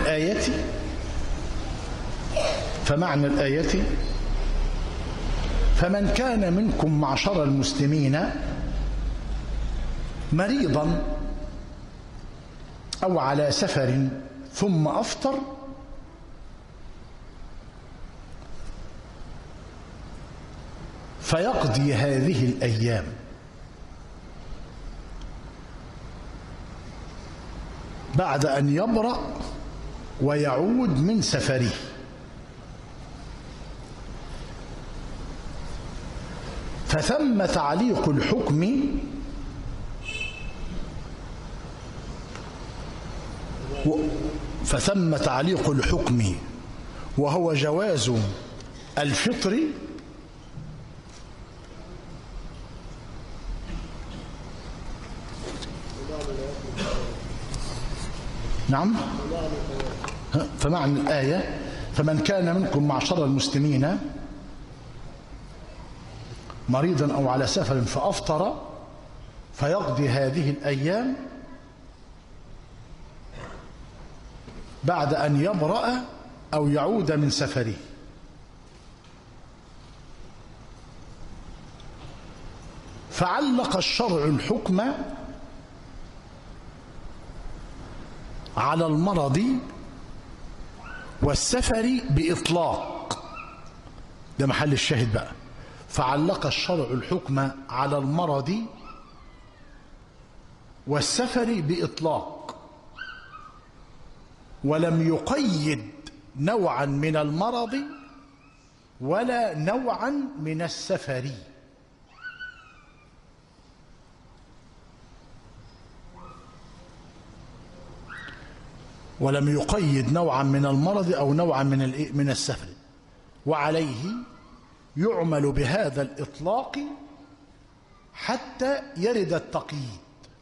الآية فمن كان منكم معشر المسلمين مريضا أو على سفر ثم أفطر فيقضي هذه الأيام بعد أن يبرأ ويعود من سفره. فثم تعليق الحكم وهو جواز الفطر نعم. فمعنى الآية فمن كان منكم معشر المسلمين مريضا أو على سفر فأفطر فيقضي هذه الأيام بعد أن يبرأ أو يعود من سفره. فعلق الشرع الحكم على المرض والسفر بإطلاق. ده محل الشاهد بقى. فعلق الشرع الحكم على المرض والسفر بإطلاق، ولم يقيد نوعا من المرض ولا نوعا من السفر. ولم يقيد نوعا من المرض أو نوعا من السفر. وعليه يعمل بهذا الإطلاق حتى يرد التقييد.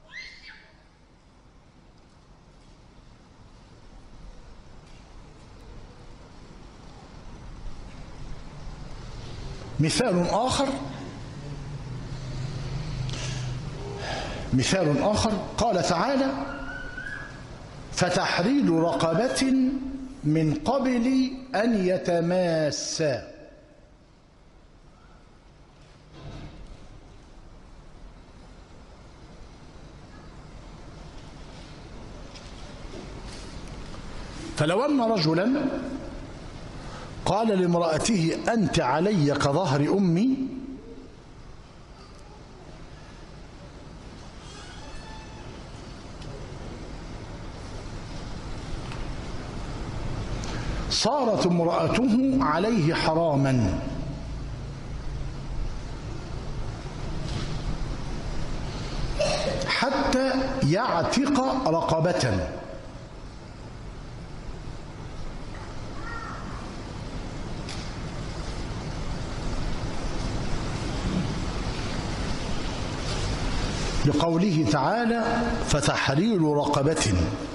مثال آخر قال تعالى: فتحرير رقبة من قبل أن يتماسا. فلو أن رجلا قال لامرأته: أنت علي كظهر أمي، صارت امرأته عليه حراما حتى يعتق رقبة، لقوله تعالى فتحرير رقبة.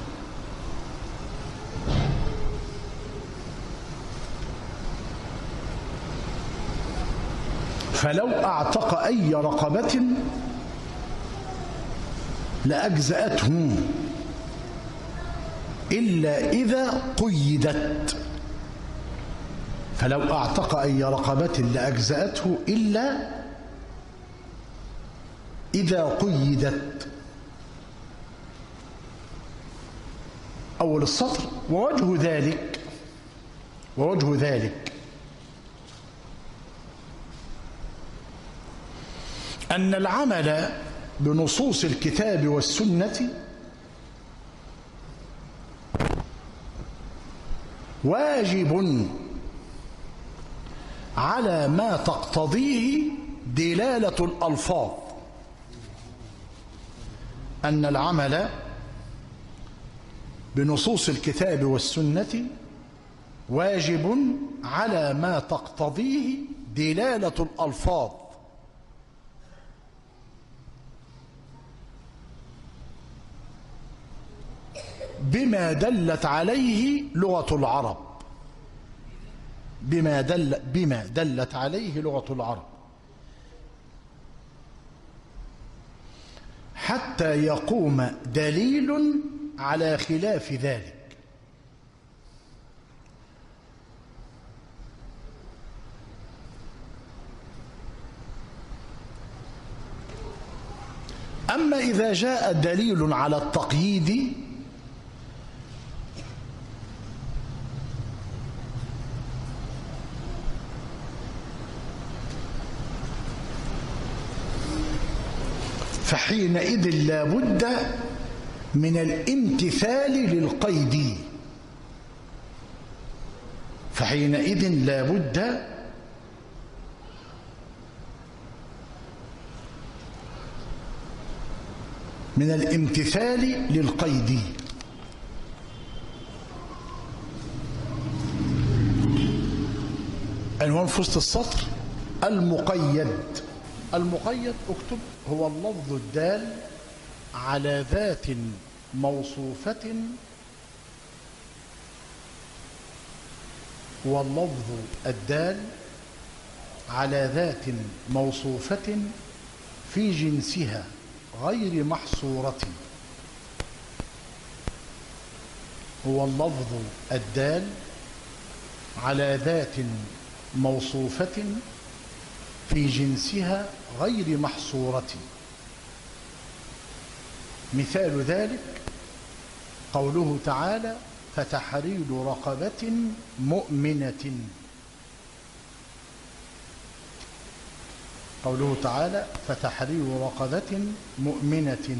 فلو اعتق أي رقبة لأجزأته إلا إذا قيدت. فلو اعتق أي رقبة لأجزأته إلا إذا قيدت. أول السطر ووجه ذلك أن العمل بنصوص الكتاب والسنة واجب على ما تقتضيه دلالة الألفاظ. أن العمل بنصوص الكتاب والسنة واجب على ما تقتضيه دلالة الألفاظ بما دلت عليه لغة العرب. بما دلت عليه لغة العرب حتى يقوم دليل على خلاف ذلك. أما إذا جاء دليل على التقييد فحينئذ لا بد من الامتثال للقيد. فحينئذ لا بد من الامتثال للقيد. عنوان في وسط السطر المقيد. المقيد اكتب هو اللفظ الدال على ذات موصوفة، واللفظ الدال على ذات موصوفة في جنسها غير محصورة. هو اللفظ الدال على ذات موصوفة في جنسها غير محصورة. مثال ذلك قوله تعالى فتحرير رقبة مؤمنة. قوله تعالى فتحرير رقبة مؤمنة.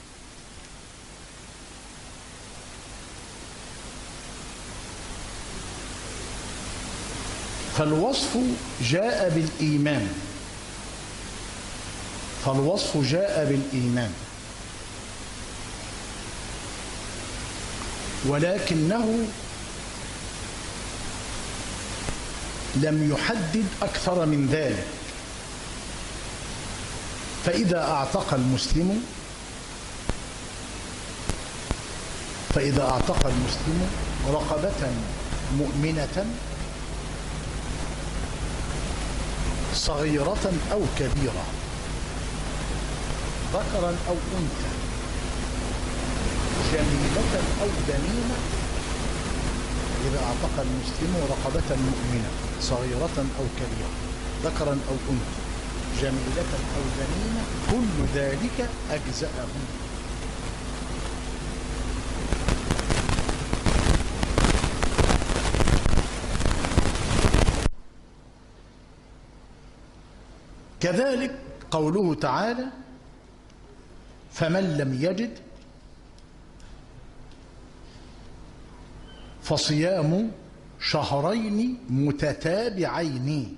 فالوصف جاء بالإيمان. فالوصف جاء بالإيمان، ولكنه لم يحدد أكثر من ذلك. فإذا أعتق المسلم رقبة مؤمنة صغيرة أو كبيرة ذكرا أو أنثى جميلة أو دميمة. إذا أعتق المسلم رقبة مؤمنة صغيرة أو كبيرة ذكرا أو أنثى جميلة أو دميمة كل ذلك أجزأه. كذلك قوله تعالى فمن لم يجد فصيام شهرين متتابعين.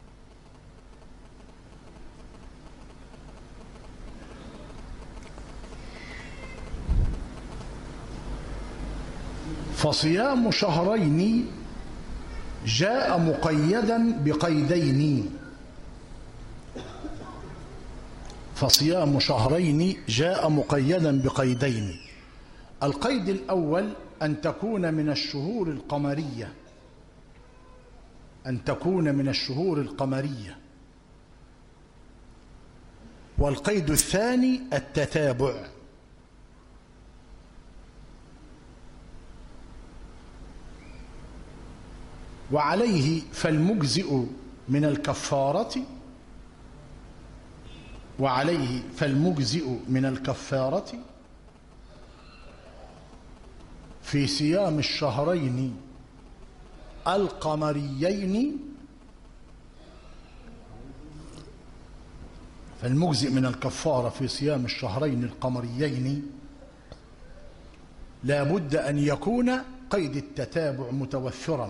فصيام شهرين جاء مقيدا بقيدين. فصيام شهرين جاء مقيدا بقيدين. القيد الأول أن تكون من الشهور القمرية، أن تكون من الشهور القمرية. والقيد الثاني التتابع. وعليه فالمجزئ من الكفارة، وعليه فالمجزئ من الكفارة في صيام الشهرين القمريين. فالمجزئ من الكفارة في صيام الشهرين القمريين لا بد أن يكون قيد التتابع متوفرا.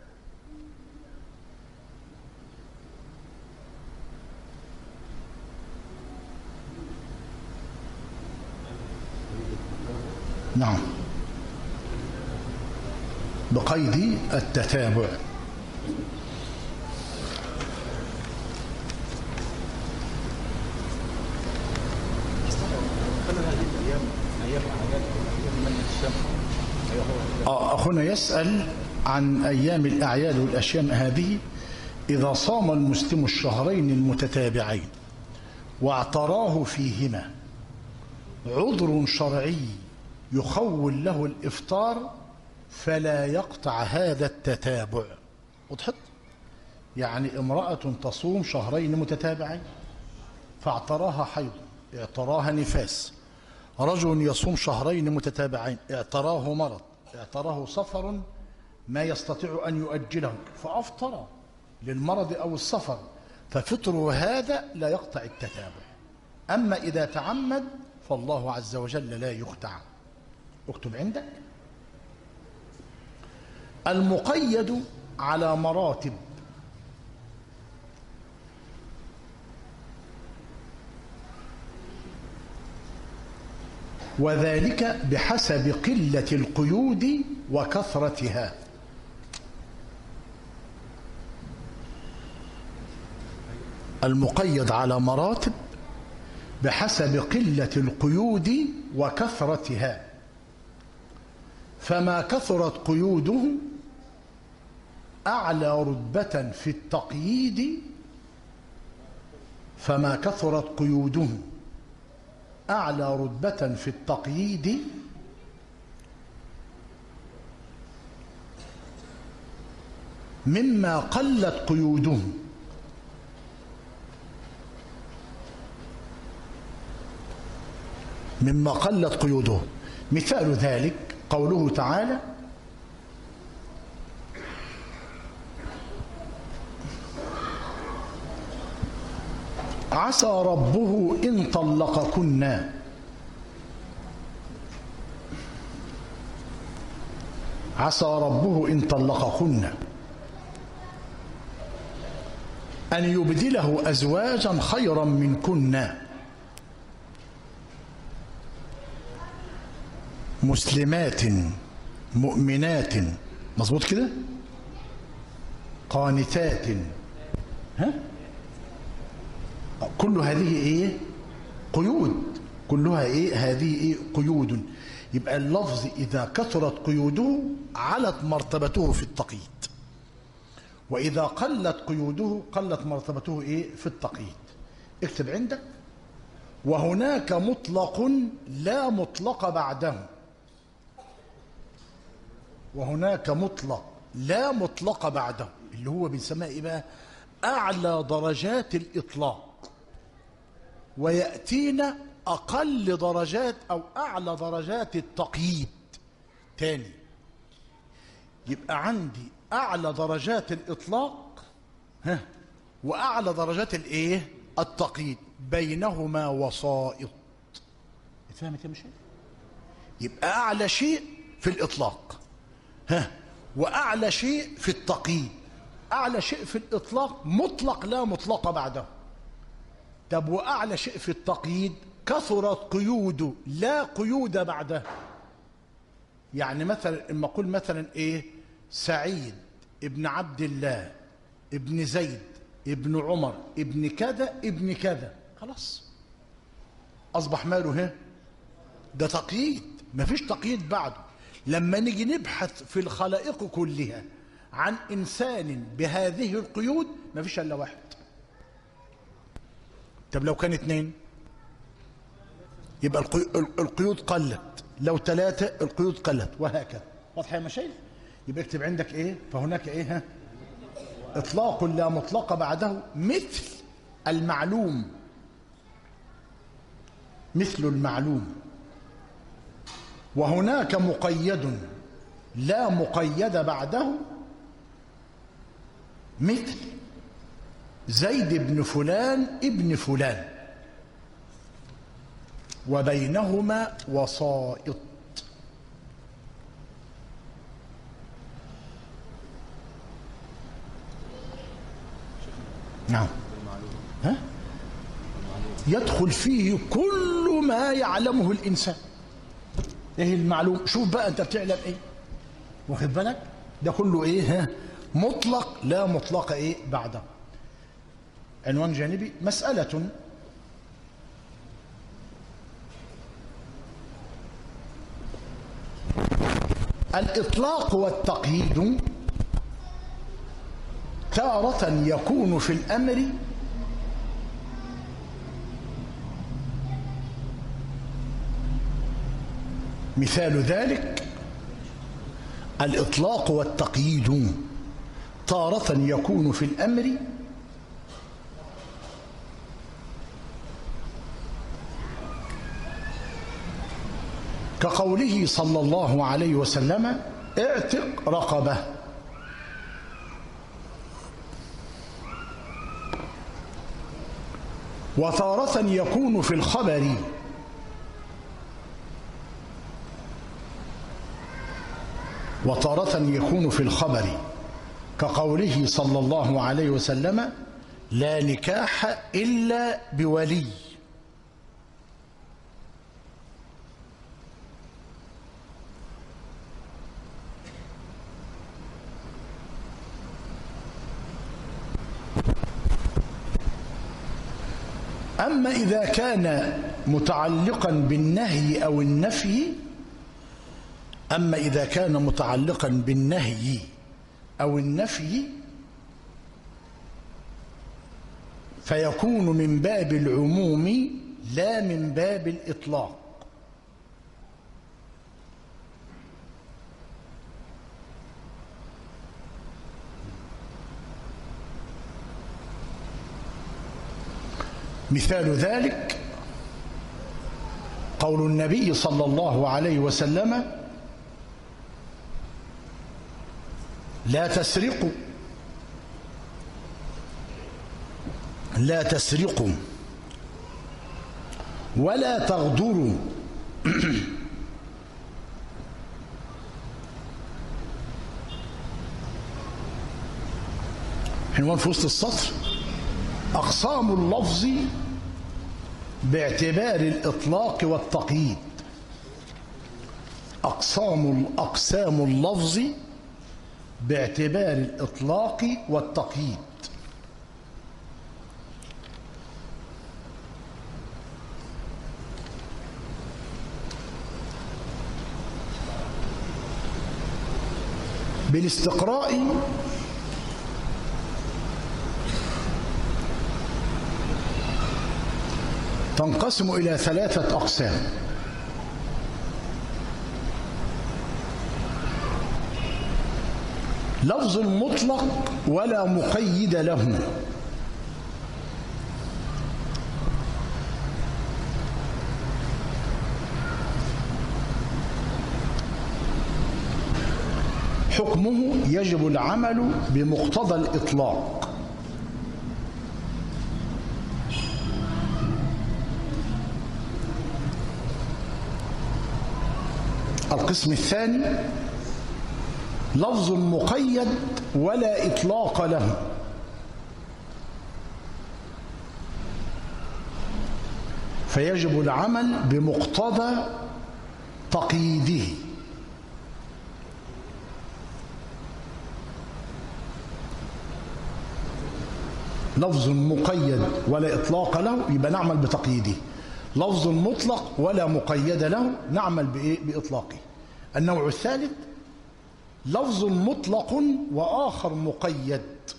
نعم، بقيد التتابع. أخونا يسأل عن أيام الأعياد والأشياء هذه. إذا صام المسلم الشهرين المتتابعين واعتراه فيهما عذر شرعي يخول له الإفطار فلا يقطع هذا التتابع. وضحت؟ يعني امرأة تصوم شهرين متتابعين فاعتراها حيض، اعتراها نفاس. رجل يصوم شهرين متتابعين اعتراه مرض، اعتراه سفر ما يستطيع أن يؤجله فأفطر للمرض أو السفر، ففطره هذا لا يقطع التتابع. أما إذا تعمد فالله عز وجل لا يقطع. اكتب عندك. المقيد على مراتب. وذلك بحسب قلة القيود وكثرتها. المقيد على مراتب بحسب قلة القيود وكثرتها. فما كثرت قيوده أعلى رتبة في التقييد، فما كثرت قيوده أعلى رتبة في التقييد مما قلت قيوده. مما قلت قيوده. مثال ذلك قوله تعالى: عسى ربه إن طلقكن. عسى ربه إن طلقكن أن يبدله أزواجا خيرا منكن مسلمات مؤمنات، مظبوط كده، قانتات. ها، كل هذه ايه؟ قيود. كلها ايه؟ هذه ايه؟ قيود. يبقى اللفظ اذا كثرت قيوده علت مرتبته في التقييد، واذا قلت قيوده قلت مرتبته ايه؟ في التقييد. اكتب عندك: وهناك مطلق لا مطلق بعده. وهناك مطلق لا مطلق بعده، اللي هو بنسميه ايه بقى؟ اعلى درجات الاطلاق. وياتينا اقل درجات او اعلى درجات التقييد تاني. يبقى عندي اعلى درجات الاطلاق واعلى درجات الايه؟ التقييد، بينهما وسائط. فهمت يا مشايخ؟ يبقى اعلى شيء في الاطلاق وأعلى شيء في التقييد. أعلى شيء في الإطلاق مطلق لا مطلق بعده. طب وأعلى شيء في التقييد كثرت قيوده لا قيود بعده. يعني مثلا اما اقول مثلا ايه سعيد ابن عبد الله ابن زيد ابن عمر ابن كذا ابن كذا، خلاص اصبح ماله هنا ده تقييد، مفيش تقييد بعده. لما نيجي نبحث في الخلائق كلها عن انسان بهذه القيود مفيش الا واحد. طب لو كان اثنين يبقى القيود قلت، لو ثلاثة القيود قلت، وهكذا. واضح يا مشايخ؟ يبقى اكتب عندك ايه؟ فهناك ايه؟ اطلاق لا مطلق بعده مثل المعلوم، مثل المعلوم. وهناك مقيد لا مقيد بعده مثل زيد بن فلان ابن فلان، وبينهما وسائط. نعم. ها؟ يدخل فيه كل ما يعلمه الإنسان. ايه المعلوم؟ شوف بقى انت بتعلم ايه، واخد بالك؟ ده كله ايه؟ ها؟ مطلق لا مطلق ايه بعده. عنوان جانبي: مسألة الإطلاق والتقييد تارة يكون في الأمر مثال ذلك الإطلاق والتقييد تارة يكون في الأمر كقوله صلى الله عليه وسلم: اعتق رقبة. وتارة يكون في الخبر كقوله صلى الله عليه وسلم: لا نكاح إلا بولي. أما إذا كان متعلقا بالنهي أو النفي، فيكون من باب العموم لا من باب الإطلاق. مثال ذلك قول النبي صلى الله عليه وسلم: لا تسرقوا ولا تغدروا عنوان في وسط السطر: أقسام اللفظ باعتبار الإطلاق والتقييد. أقسام اللفظ باعتبار الإطلاق والتقييد. بالاستقراء تنقسم إلى 3 أقسام: لفظ مطلق ولا مقيد له، حكمه يجب العمل بمقتضى الإطلاق. القسم الثاني لفظ مقيد ولا إطلاق له، فيجب العمل بمقتضى تقييده. لفظ مقيد ولا إطلاق له يبقى نعمل بتقييده، لفظ مطلق ولا مقيد له نعمل بإطلاقه. النوع الثالث لفظ مطلق وآخر مقيد.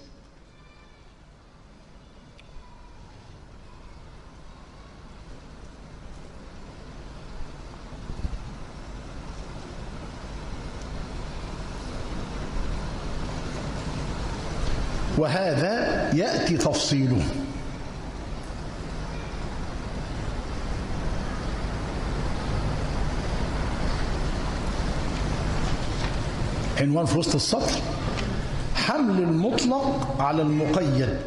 وهذا يأتي تفصيله. عنوان في وسط السطر: حمل المطلق على المقيد.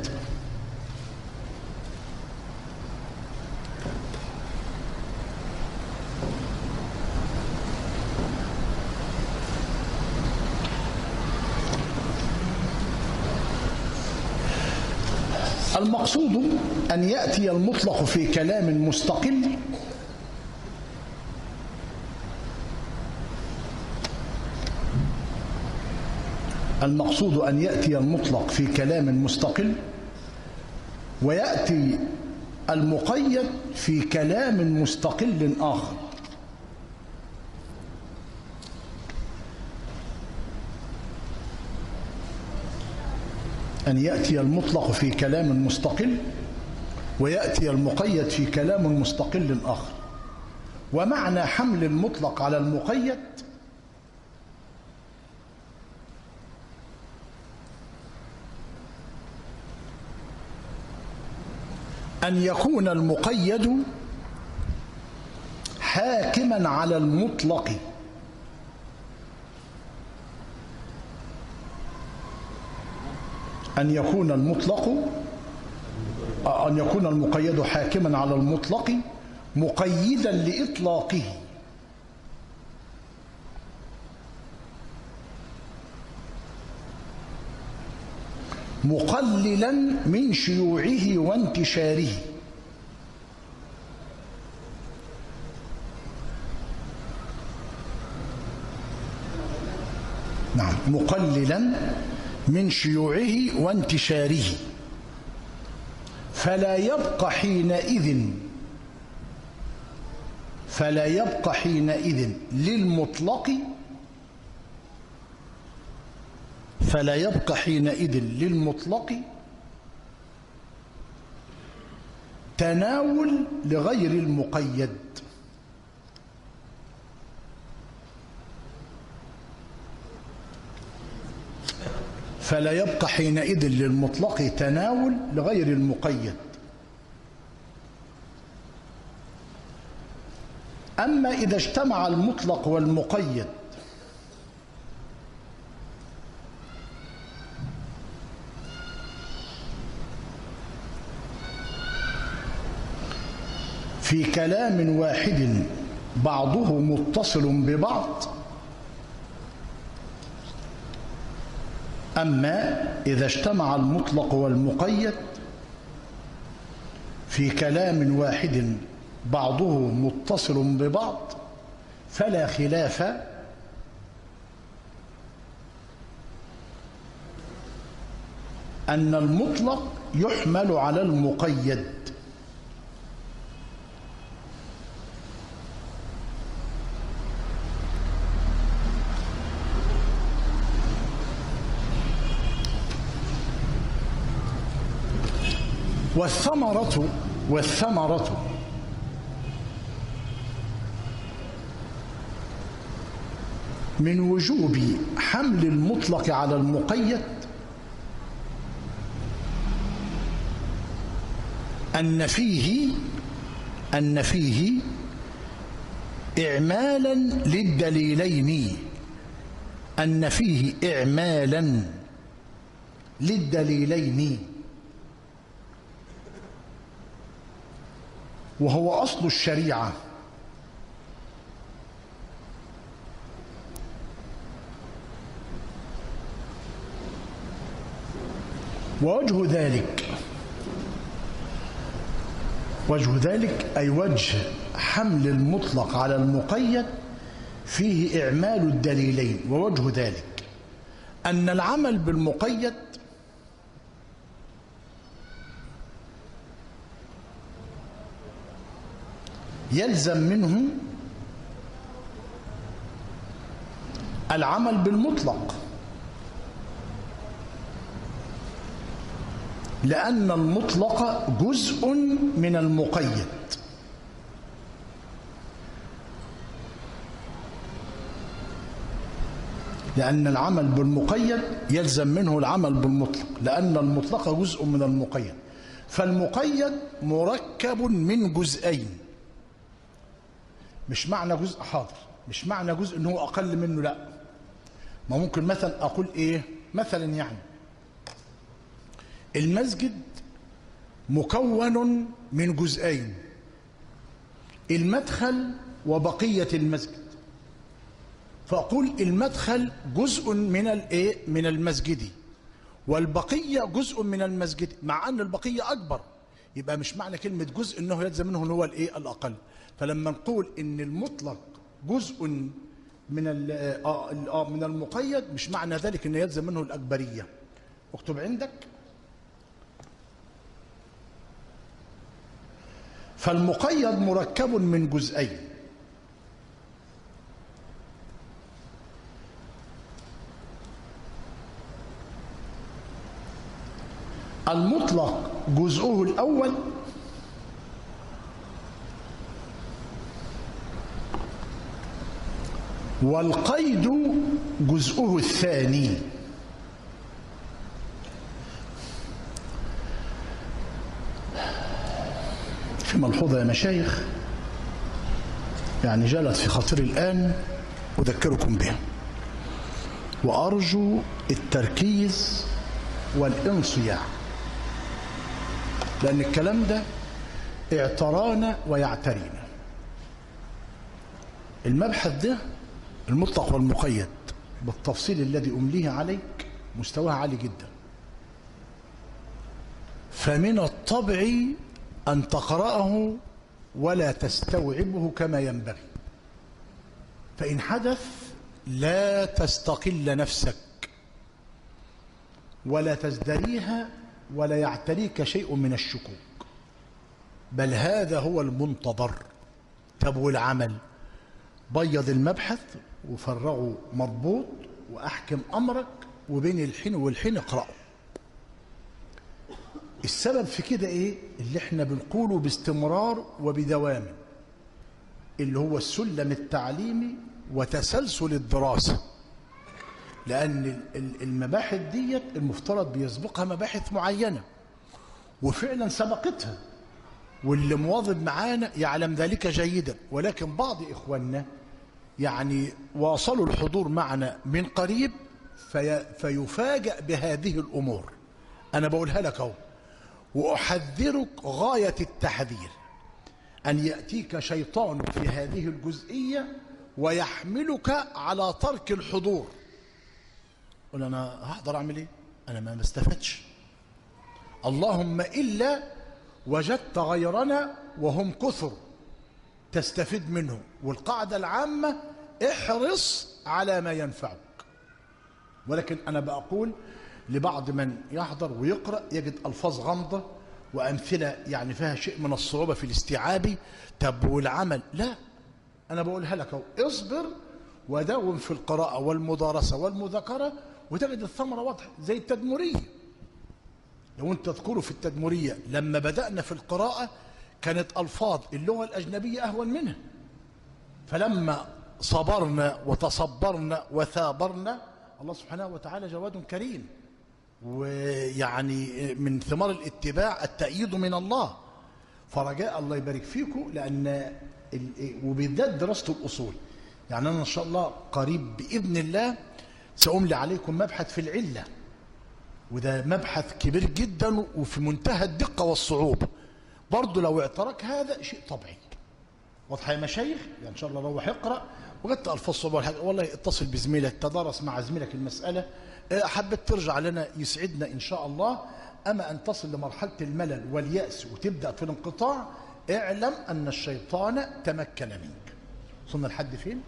المقصود أن يأتي المطلق في كلام مستقل المقصود أن يأتي المطلق في كلام مستقل، ويأتي المقيد في كلام مستقل آخر. أن يأتي المطلق في كلام مستقل ويأتي المقيد في كلام مستقل آخر. ومعنى حمل المطلق على المقيد أن يكون المقيد حاكما على المطلق، أن يكون المقيد حاكما على المطلق مقيدا لإطلاقه، مقللا من شيوعه وانتشاره. نعم، مقللا من شيوعه وانتشاره، فلا يبقى حينئذ للمطلق تناول لغير المقيد. فلا يبقى حينئذ للمطلق تناول لغير المقيد. أما إذا اجتمع المطلق والمقيد في كلام واحد بعضه متصل ببعض، أما إذا اجتمع المطلق والمقيد في كلام واحد بعضه متصل ببعض فلا خلاف أن المطلق يحمل على المقيد. والثمرة من وجوب حمل المطلق على المقيد أن فيه إعمالا للدليلين، وهو أصل الشريعة. وجه ذلك أي وجه حمل المطلق على المقيد فيه إعمال الدليلين. ووجه ذلك أن العمل بالمقيد يلزم منه العمل بالمطلق، لأن المطلق جزء من المقيد. لأن العمل بالمقيد يلزم منه العمل بالمطلق، لأن المطلق جزء من المقيد. فالمقيد مركب من جزئين. مش معنى جزء حاضر، مش معنى جزء إنه هو أقل منه، لا. ما ممكن مثلا أقول إيه مثلا، يعني المسجد مكون من جزئين: المدخل وبقية المسجد. فأقول المدخل جزء من المسجد، والبقية جزء من المسجد، مع أن البقية أكبر. يبقى مش معنى كلمة جزء إنه يلزم منه إن هو الأقل. فلما نقول إن المطلق جزء من المقيد، مش معنى ذلك إنه يلزم منه الأكبرية. اكتب عندك: فالمقيد مركب من جزئين: المطلق جزءه الأول، والقيد جزءه الثاني. في ملحوظة يا مشايخ يعني جلت في خاطري الآن أذكركم بها، وأرجو التركيز والانصياع، لأن الكلام ده اعترانا ويعترينا. المبحث ده المطلق والمقيد بالتفصيل الذي أمليه عليك مستواه عالي جدا، فمن الطبع أن تقرأه ولا تستوعبه كما ينبغي. فإن حدث لا تستقل نفسك ولا تزدريها ولا يعتريك شيء من الشكوك، بل هذا هو المنتظر. طب والعمل؟ بيض المبحث وفرغه مضبوط وأحكم أمرك، وبين الحين والحين اقرأه. السبب في كده إيه؟ اللي احنا بنقوله باستمرار وبدوام، اللي هو السلم التعليمي وتسلسل الدراسة. لأن المباحث ديت المفترض بيسبقها مباحث معينة، وفعلا سبقتها، واللي مواظب معانا يعلم ذلك جيدا. ولكن بعض إخواننا يعني واصلوا الحضور معنا من قريب فيفاجأ بهذه الأمور. أنا بقولها لك أهو، وأحذرك غاية التحذير أن يأتيك شيطان في هذه الجزئية ويحملك على ترك الحضور. قل أنا هحضر أعمل إيه؟ أنا ما بستفدش. اللهم إلا وجدت غيرنا وهم كثر تستفيد منه. والقاعدة العامة: احرص على ما ينفعك. ولكن أنا بقول لبعض من يحضر ويقرأ يجد ألفاظ غامضة وأمثلة يعني فيها شيء من الصعوبة في الاستيعاب. طب والعمل؟ لا، أنا بقولها لك أهو، اصبر وداوم في القراءة والمدارسة والمذاكرة وتجد الثمرة واضحة. زي التدمرية، لو أنت تذكروا في التدمرية لما بدأنا في القراءة كانت ألفاظ اللغة الأجنبية أهون منها، فلما صبرنا وتصبرنا وثابرنا، الله سبحانه وتعالى جواد كريم، ويعني من ثمار الاتباع التأييد من الله. فرجاء الله يبارك فيكم، لأن وبالذات دراسة الأصول. يعني أنا إن شاء الله قريب بإذن الله سأملي عليكم مبحث في العلة، وده مبحث كبير جدا وفي منتهى الدقة والصعوبة. برضو لو اعترك هذا شيء طبيعي. واضح يا مشايخ؟ يعني إن شاء الله روح اقرأ وجدت ألفاظ صعوبة والله اتصل بزميلك، تدارس مع زميلك المسألة، حبيت ترجع لنا يسعدنا إن شاء الله. أما أن تصل لمرحلة الملل واليأس وتبدأ في الانقطاع، اعلم أن الشيطان تمكن منك. وصلنا لحد فين؟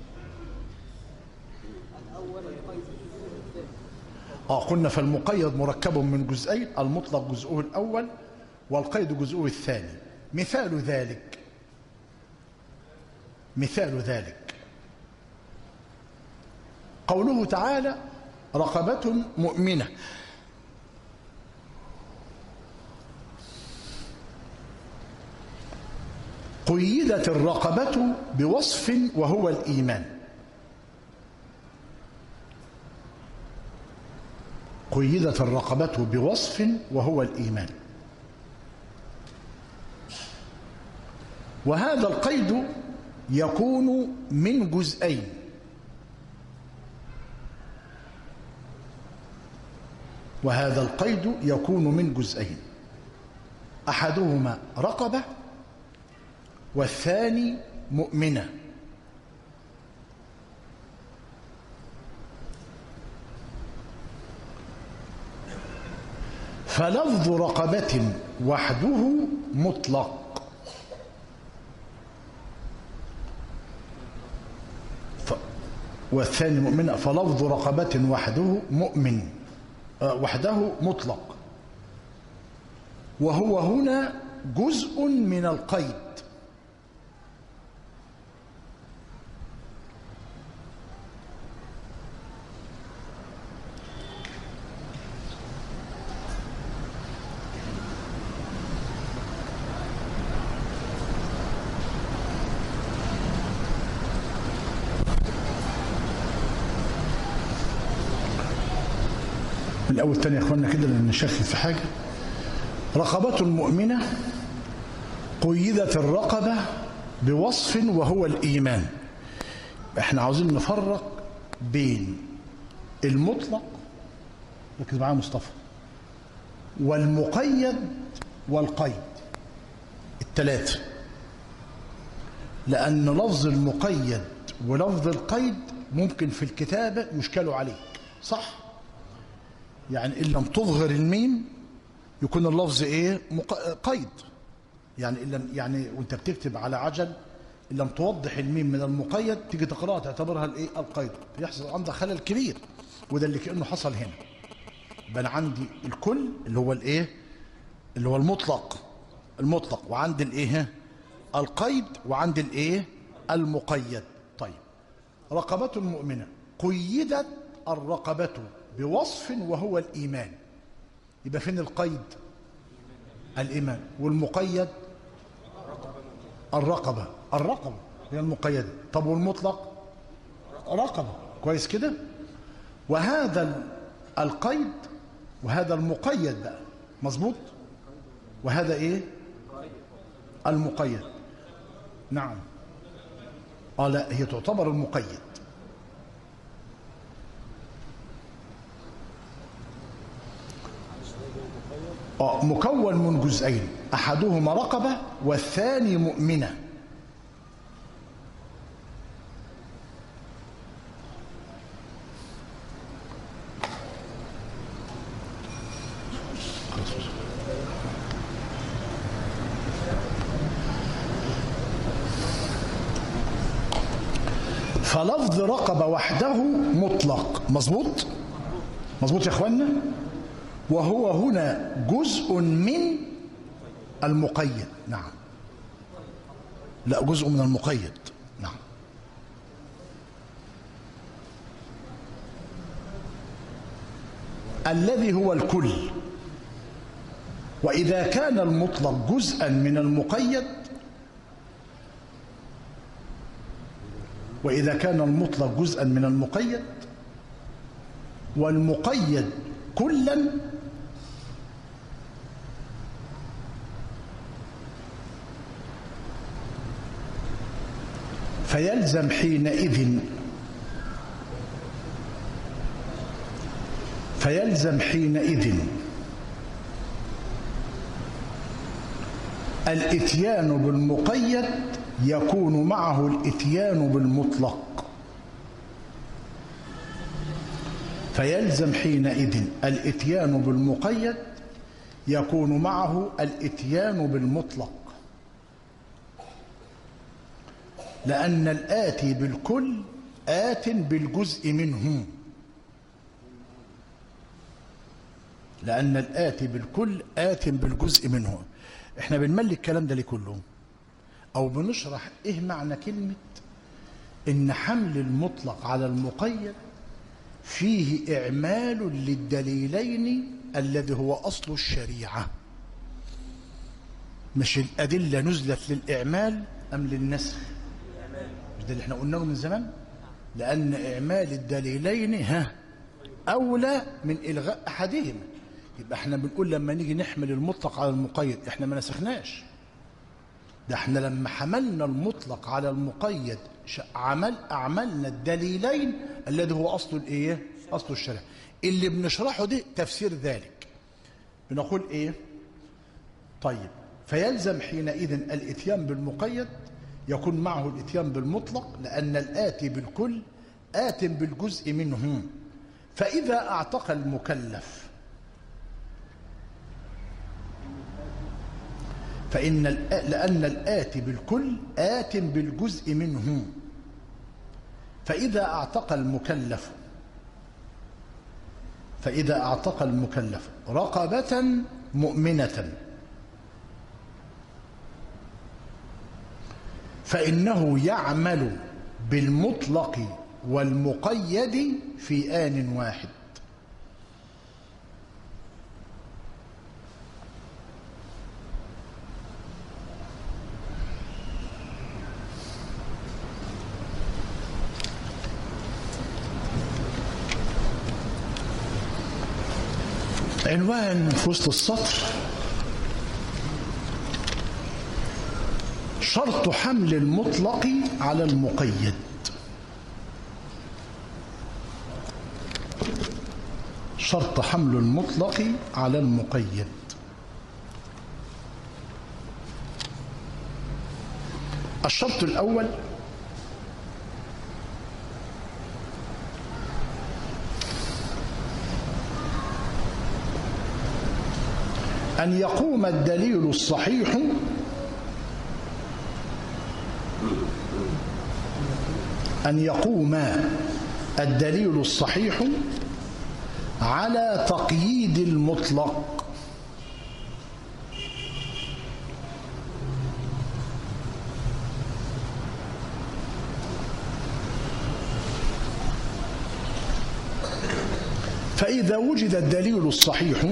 قلنا فالمقيد مركب من جزئين، المطلق جزءه الأول والقيد جزءه الثاني. مثال ذلك قوله تعالى رقبة مؤمنة. قيدت الرقبة بوصف وهو الإيمان. قيدت الرقبة بوصف وهو الإيمان. وهذا القيد يكون من جزئين. وهذا القيد يكون من جزئين، أحدهما رقبة والثاني مؤمنة. فلفظ رقبة وحده مطلق، والثاني مؤمنة. فلفظ رقبة وحده مؤمن وحده مطلق، وهو هنا جزء من القيد. من الأول تاني يا أخوانا كده لأن نشخص في حاجة. رقبة مؤمنة، قيدت الرقبة بوصف وهو الإيمان. احنا عاوزين نفرق بين المطلق، ركز معايا مصطفى، والمقيد والقيد، الثلاثة. لأن لفظ المقيد ولفظ القيد ممكن في الكتابة يشكلوا عليك، صح؟ يعني إن لم تظهر الميم يكون اللفظ إيه؟ قيد. يعني وأنت بتكتب على عجل إن لم توضح الميم من المقيد تيجي تقرأها تعتبرها الإيه؟ القيد. يحصل عندك خلل كبير، وده اللي كأنه حصل هنا. بل عندي الكل اللي هو الإيه؟ اللي هو المطلق، وعندي الإيه؟ القيد، وعندي الإيه؟ المقيد. طيب، رقبة مؤمنة، قيدت الرقبة بوصف وهو الإيمان. يبقى فين القيد؟ الإيمان. والمقيد الرقبة هي المقيدة. طب والمطلق رقبة. كويس كده؟ وهذا القيد وهذا المقيد بقى، مظبوط؟ وهذا إيه؟ المقيد. نعم. لا، هي تعتبر المقيد. مكون من جزئين، أحدهما رقبة والثاني مؤمنة. فلفظ رقبة وحده مطلق، مظبوط يا اخوانا. وهو هنا جزء من المقيد. نعم، لا، جزء من المقيد. نعم. الذي هو الكل. وإذا كان المطلق جزءا من المقيد، والمقيد كلا، فيلزم حينئذ الاتيان بالمقيد يكون معه الاتيان بالمطلق. فيلزم حينئذ الاتيان بالمقيد يكون معه الإتيان بالمطلق، لأن الآتي بالكل آت بالجزء منه، لأن الآتي بالكل آت بالجزء منه. احنا بنملك الكلام ده ليه كله، أو بنشرح إيه معنى كلمة إن حمل المطلق على المقيد فيه إعمال للدليلين الذي هو أصل الشريعة. مش الأدلة نزلت للإعمال أم للنسخ؟ مش ده اللي احنا قلناه من زمان؟ لأن إعمال الدليلين أولى من إلغاء أحدهما. يبقى احنا بنقول لما نيجي نحمل المطلق على المقيد احنا ما نسخناش، ده احنا لما حملنا المطلق على المقيد عملنا الدليلين الذي هو أصل الإيه؟ أصل الشريعة. اللي بنشرحه ده تفسير ذلك. بنقول إيه؟ طيب فيلزم حينئذ الإتيان بالمقيد يكون معه الإتيان بالمطلق، لأن الآتي بالكل آت بالجزء منه. فإذا اعتق المكلف لأن الآتي بالكل آت بالجزء منه، فإذا اعتق المكلف رقبة مؤمنة فإنه يعمل بالمطلق والمقيد في آن واحد. عنوان في وسط السطر: شرط حمل المطلق على المقيد. شرط حمل المطلق على المقيد. الشرط الأول: أن يقوم الدليل الصحيح على تقييد المطلق. فإذا وجد الدليل الصحيح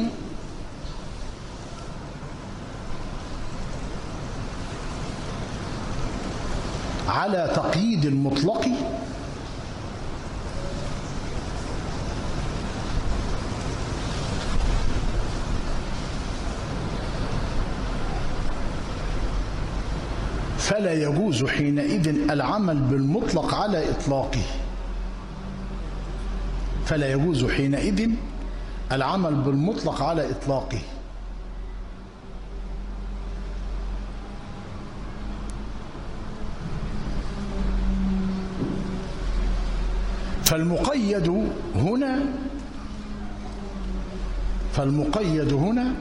على تقييد المطلق فلا يجوز حينئذ العمل بالمطلق على إطلاقه. فلا يجوز حينئذ العمل بالمطلق على إطلاقه. فالمقيد هنا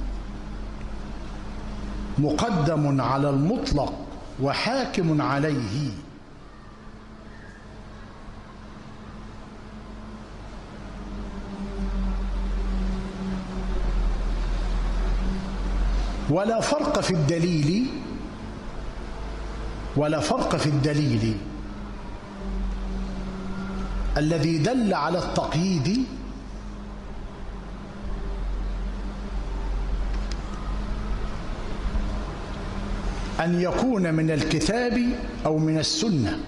مقدم على المطلق وحاكم عليه. ولا فرق في الدليل الذي دل على التقييد أن يكون من الكتاب أو من السنة،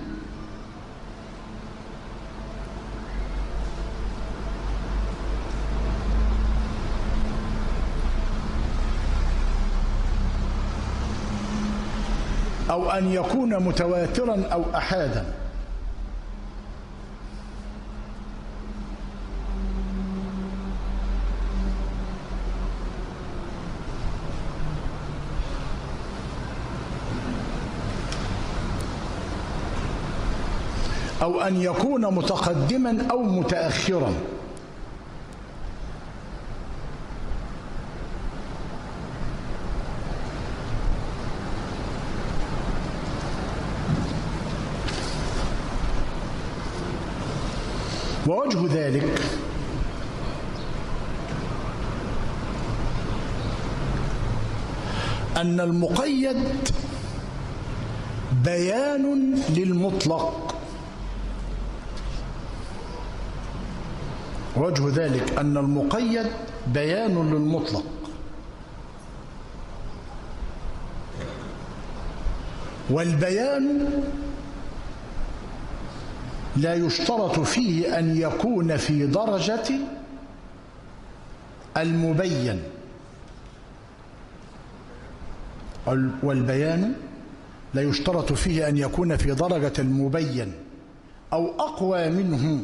أو أن يكون متواترا أو أحادا، أو أن يكون متقدما أو متأخرا، ووجه ذلك أن المقيد بيان للمطلق. وجه ذلك أن المقيد بيان للمطلق، والبيان لا يشترط فيه أن يكون في درجة المبين، والبيان لا يشترط فيه أن يكون في درجة المبين أو أقوى منه،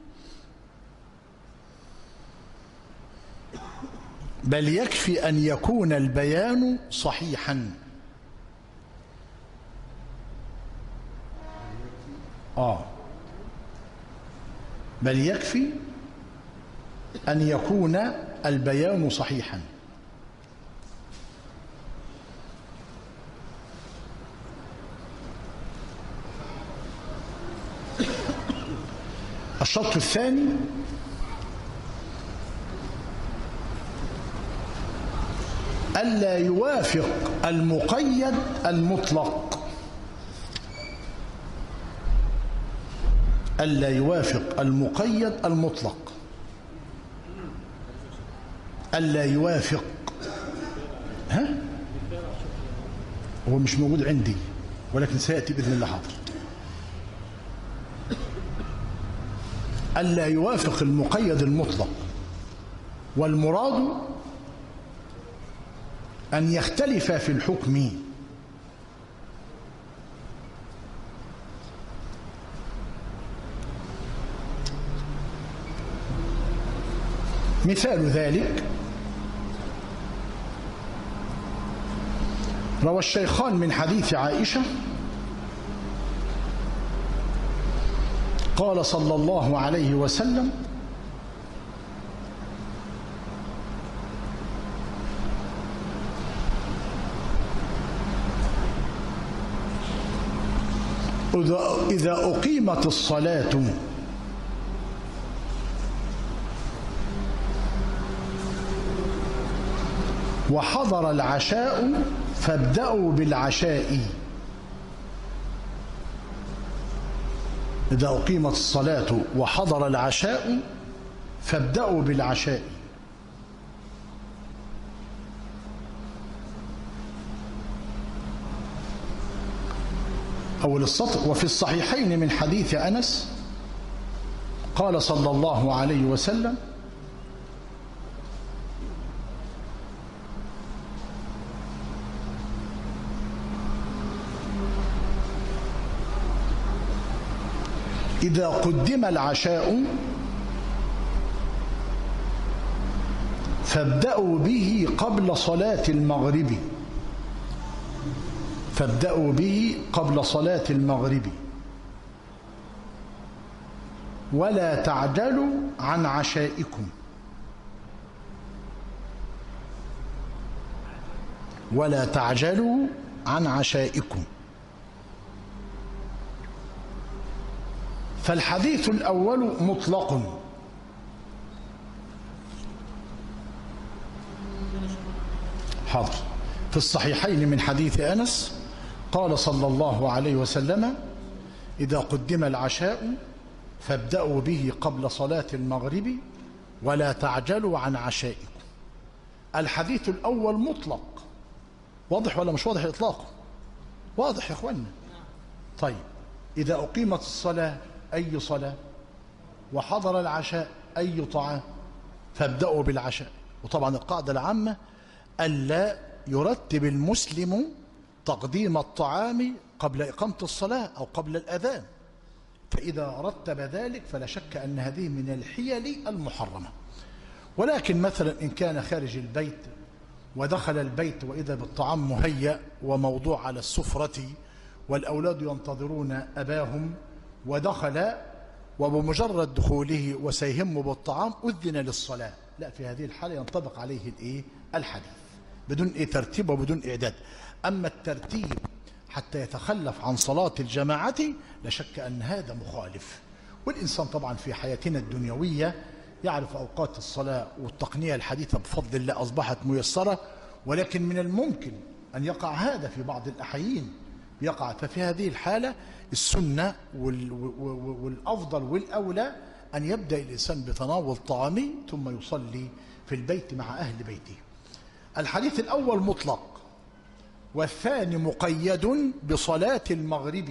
بل يكفي أن يكون البيان صحيحا. بل يكفي أن يكون البيان صحيحا. الشرط الثاني ألا يوافق المقيد المطلق، ألا يوافق المقيد المطلق، ألا يوافق. هو مش موجود عندي ولكن سيأتي بإذن الله. حاضر. ألا يوافق المقيد المطلق، والمراد أن يختلف في الحكم. مثال ذلك روى الشيخان من حديث عائشة قال صلى الله عليه وسلم: إذا أقيمت الصلاة وحضر العشاء فابدأوا بالعشاء. إذا أقيمت الصلاة وحضر العشاء فابدأوا بالعشاء. أول السطر: وفي الصحيحين من حديث أنس قال صلى الله عليه وسلم: إذا قدم العشاء فابدأوا به قبل صلاة المغرب، فابدأوا به قبل صلاة المغرب، ولا تعجلوا عن عشائكم، ولا تعجلوا عن عشائكم. فالحديث الأول مطلق، حاضر، في الصحيحين من حديث أنس قال صلى الله عليه وسلم: إذا قدم العشاء فابدأوا به قبل صلاة المغرب ولا تعجلوا عن عشائكم. الحديث الأول مطلق، واضح ولا مش واضح إطلاقه؟ واضح يا أخوانا. طيب، إذا أقيمت الصلاة، أي صلاة؟ وحضر العشاء، أي طعام؟ فابدأوا بالعشاء. وطبعا القاعدة العامة ألا يرتب المسلم تقديم الطعام قبل إقامة الصلاة أو قبل الأذان، فإذا رتب ذلك فلا شك أن هذه من الحيل المحرمة. ولكن مثلا إن كان خارج البيت ودخل البيت وإذا بالطعام مهيأ وموضوع على السفرة والأولاد ينتظرون أباهم، ودخل وبمجرد دخوله وسيهم بالطعام أذن للصلاة، لا، في هذه الحالة ينطبق عليه الحديث بدون ترتيب وبدون إعداد. أما الترتيب حتى يتخلف عن صلاة الجماعة لا شك أن هذا مخالف. والإنسان طبعا في حياتنا الدنيوية يعرف أوقات الصلاة، والتقنية الحديثة بفضل الله أصبحت ميسرة، ولكن من الممكن أن يقع هذا في بعض الأحيين يقع. ففي هذه الحالة السنة والأفضل والأولى أن يبدأ الإنسان بتناول طعامه ثم يصلي في البيت مع أهل بيته. الحديث الأول مطلق، والثاني مقيد بصلاة المغرب.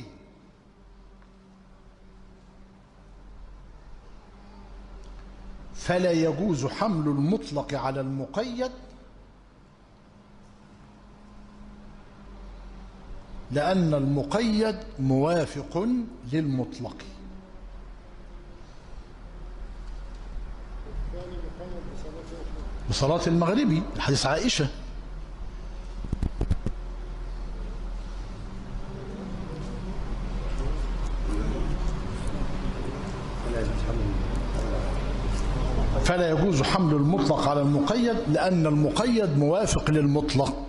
فلا يجوز حمل المطلق على المقيد لأن المقيد موافق للمطلق. بصلاة المغرب، حديث عائشة. فلا يجوز حمل المطلق على المقيد لأن المقيد موافق للمطلق.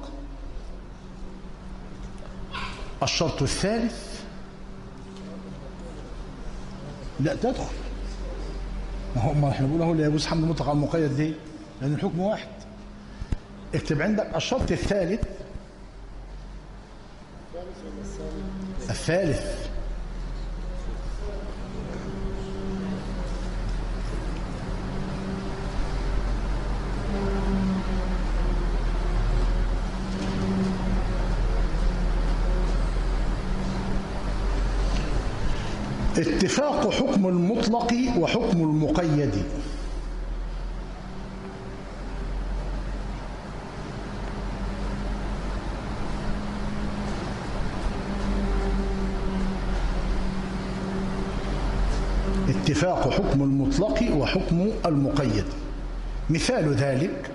الشرط الثالث، لا تدخل، ما احنا بنقول اهو لا يجوز حمل المطلق على المقيد ليه؟ لأن الحكم واحد. اكتب عندك الشرط الثالث. الثالث اتفاق حكم المطلق وحكم المقيد. اتفاق حكم المطلق وحكم المقيد. مثال ذلك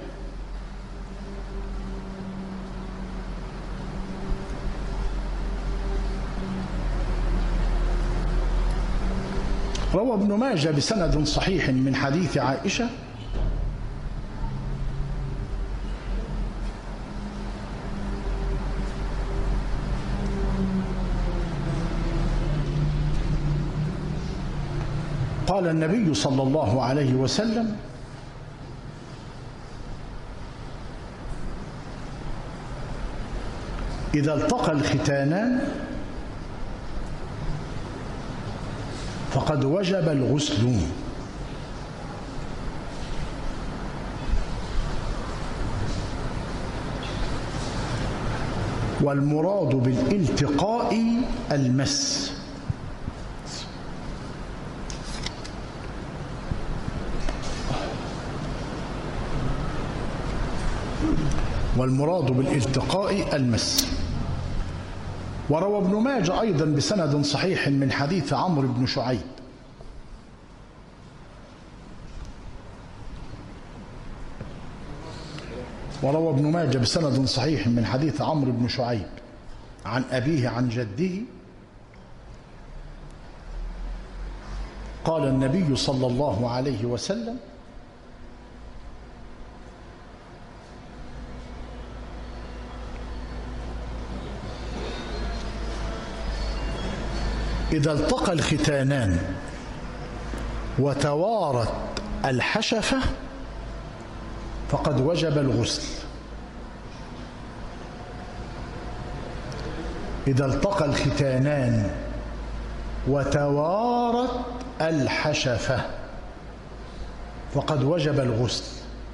روى ابن ماجه بسند صحيح من حديث عائشة قال النبي صلى الله عليه وسلم: إذا التقى الختانان فقد وجب الغسل. والمراد بالالتقاء المس. والمراد بالالتقاء المس. وروى ابن ماجه أيضا بسند صحيح من حديث عمرو بن شعيب وروى ابن ماجه بسند صحيح من حديث عمرو بن شعيب عن أبيه عن جده قال النبي صلى الله عليه وسلم: إذا التقى الختانان وتوارت الحشفة فقد وجب الغسل. إذا التقى الختانان وتوارت الحشفة فقد وجب الغسل.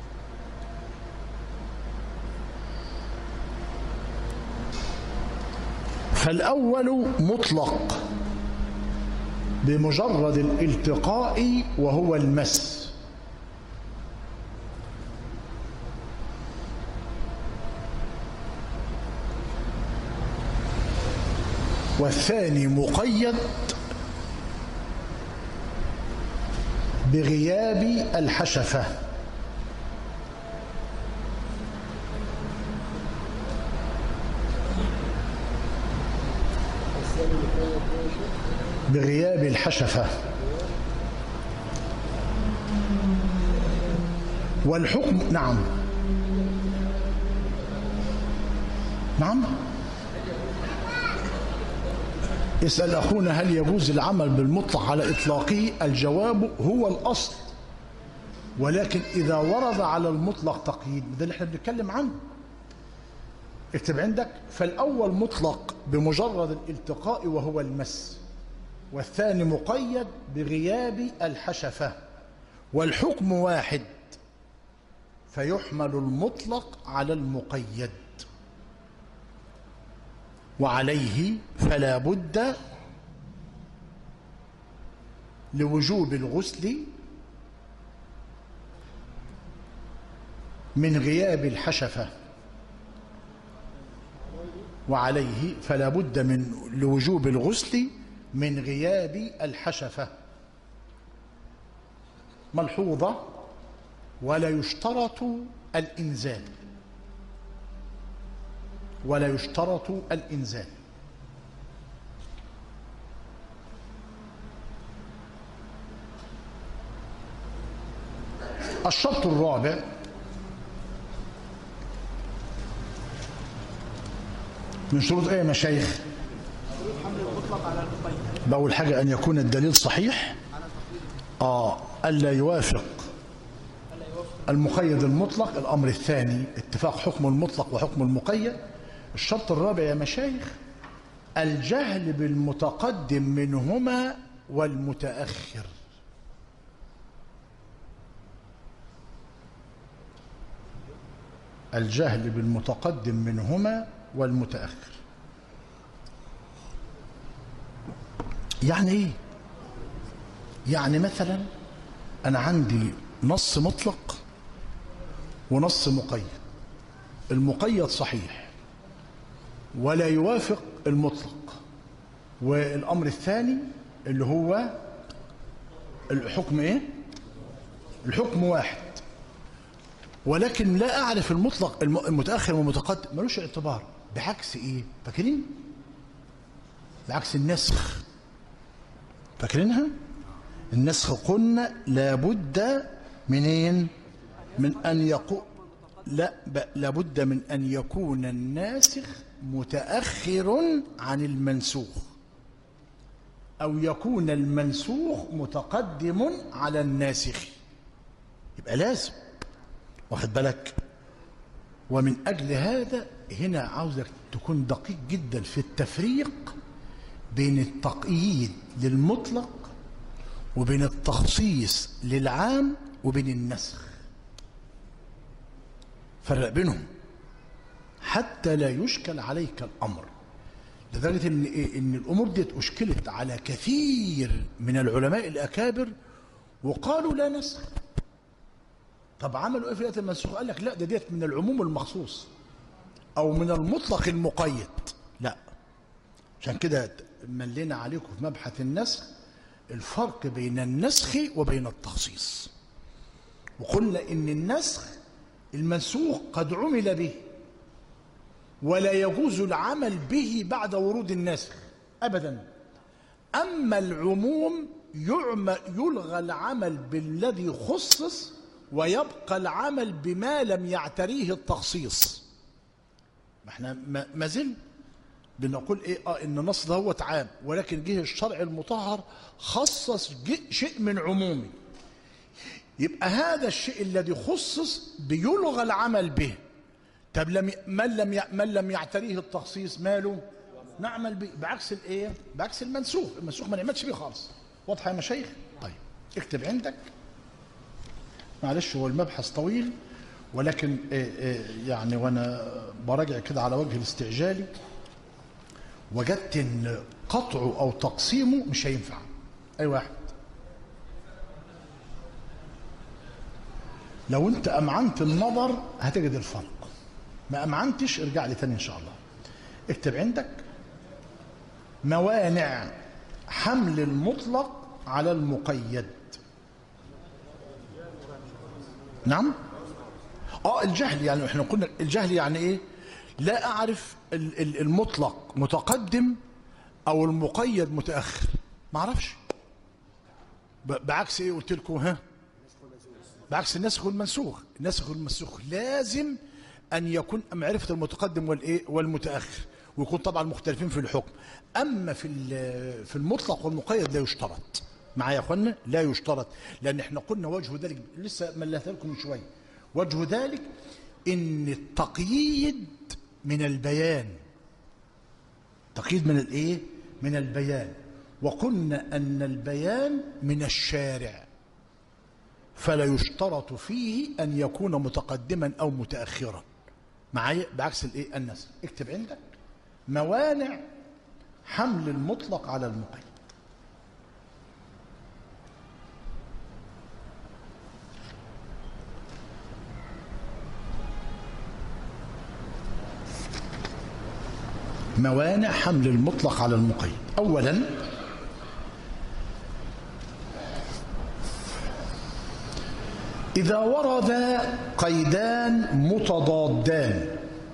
فالأول مطلق بمجرد الالتقاء وهو المس، والثاني مقيد بغياب الحشفة. بغياب الحشفة. والحكم نعم يسأل أخونا هل يجوز العمل بالمطلق على إطلاقه؟ الجواب هو الأصل، ولكن إذا ورد على المطلق تقييد، ده اللي احنا بنتكلم عنه. اكتب عندك: فالأول مطلق بمجرد الالتقاء وهو المس، والثاني مقيد بغياب الحشفة، والحكم واحد فيحمل المطلق على المقيد، وعليه فلا بد لوجوب الغسل من غياب الحشفة، وعليه فلا بد لوجوب الغسل من غياب الحشفة. ملحوظة: ولا يشترط الإنزال، ولا يشترط الإنزال. الشرط الرابع من شروط ايه يا مشايخ؟ بأول حاجة أن يكون الدليل صحيح، ألا يوافق المقيد المطلق. الأمر الثاني اتفاق حكم المطلق وحكم المقيد. الشرط الرابع يا مشايخ الجهل بالمتقدم منهما والمتأخر. الجهل بالمتقدم منهما والمتأخر. يعني ايه؟ يعني مثلا أنا عندي نص مطلق ونص مقيد. المقيد صحيح ولا يوافق المطلق، والأمر الثاني اللي هو الحكم ايه؟ الحكم واحد، ولكن لا أعرف المطلق المتأخر والمتقدم، ملوش اعتبار. بعكس ايه؟ فاكرين؟ بعكس النسخ، فاكرينها؟ النسخ قلنا لابد منين؟ من أن يكون لابد من أن يكون الناسخ متأخر عن المنسوخ، أو يكون المنسوخ متقدم على الناسخ. يبقى لازم، واخد بالك؟ ومن أجل هذا هنا عاوزك تكون دقيق جدا في التفريق بين التقييد للمطلق وبين التخصيص للعام وبين النسخ. فرق بينهم حتى لا يشكل عليك الأمر، لدرجة إن الأمور دي أشكلت على كثير من العلماء الأكابر وقالوا لا نسخ. طب عملوا إيه في الآية المنسوخة؟ قال لك لا، ده ديت من العموم المخصوص أو من المطلق المقيد. لا، عشان كده ملينا عليكم في مبحث النسخ الفرق بين النسخ وبين التخصيص، وقلنا إن النسخ المنسوخ قد عمل به ولا يجوز العمل به بعد ورود النسخ أبدا. أما العموم يلغى العمل بالذي خصص ويبقى العمل بما لم يعتريه التخصيص. ما احنا ما زلنا بنقول ايه؟ ان النص ده هو عام، ولكن جه الشرع المطهر خصص شيء من عمومي. يبقى هذا الشيء الذي خصص بيلغى العمل به. طب من لم يعتريه التخصيص ماله؟ نعمل به. بعكس الايه؟ بعكس المنسوخ. المنسوخ ما نعملش به خالص. واضحه يا مشايخ؟ طيب اكتب عندك. معلش هو المبحث طويل، ولكن يعني وانا براجع كده على وجه الاستعجالي وجدت ان قطعه او تقسيمه مش هينفع. اي واحد لو انت امعنت النظر هتجد الفرق، ما امعنتش ارجع لي تاني ان شاء الله. اكتب عندك موانع حمل المطلق على المقيد. نعم؟ الجهل. يعني احنا قلنا الجهل يعني ايه؟ لا اعرف المطلق متقدم او المقيد متاخر، ما اعرفش. بعكس ايه قلت لكم؟ بعكس الناسخ والمنسوخ. الناسخ والمنسوخ لازم ان يكون معرفه المتقدم والايه والمتاخر، ويكون طبعا مختلفين في الحكم. أما في المطلق والمقيد لا يشترط. معايا يا أخوانا؟ لا يشترط، لأن احنا قلنا وجه ذلك لسه مليتها لكم من شوية. وجه ذلك إن التقييد من البيان، تقييد من الإيه؟ من البيان. وقلنا أن البيان من الشارع، فلا يشترط فيه أن يكون متقدما أو متأخرا. معايا؟ بعكس الإيه؟ النسخ. اكتب عندك موانع حمل المطلق على المقيد. موانع حمل المطلق على المقيد. أولا إذا ورد قيدان متضادان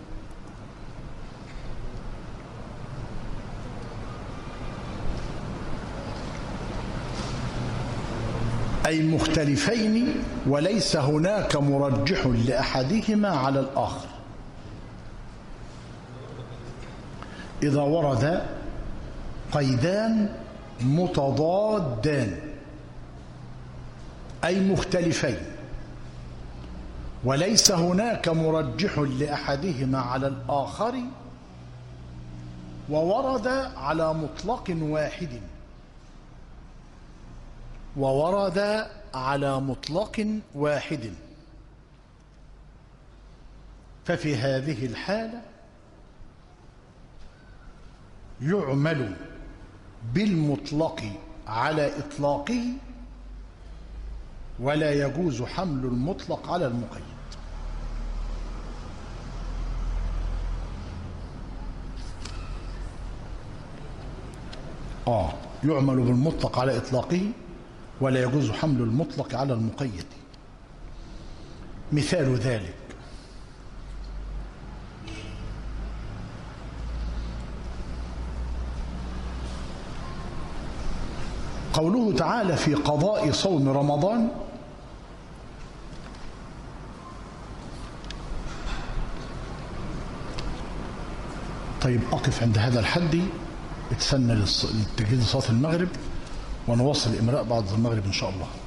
أي مختلفين وليس هناك مرجح لأحدهما على الآخر. إذا ورد قيدان متضادان أي مختلفين وليس هناك مرجح لأحدهما على الآخر، وورد على مطلق واحد، وورد على مطلق واحد، ففي هذه الحالة يعمل بالمطلق على إطلاقه، ولا يجوز حمل المطلق على المقيد. يعمل بالمطلق على إطلاقه ولا يجوز حمل المطلق على المقيد. مثال ذلك قوله تعالى في قضاء صوم رمضان: طيب أقف عند هذا الحد، اتسنى للتجهيز لصلاة المغرب، ونواصل الإملاء بعد المغرب إن شاء الله.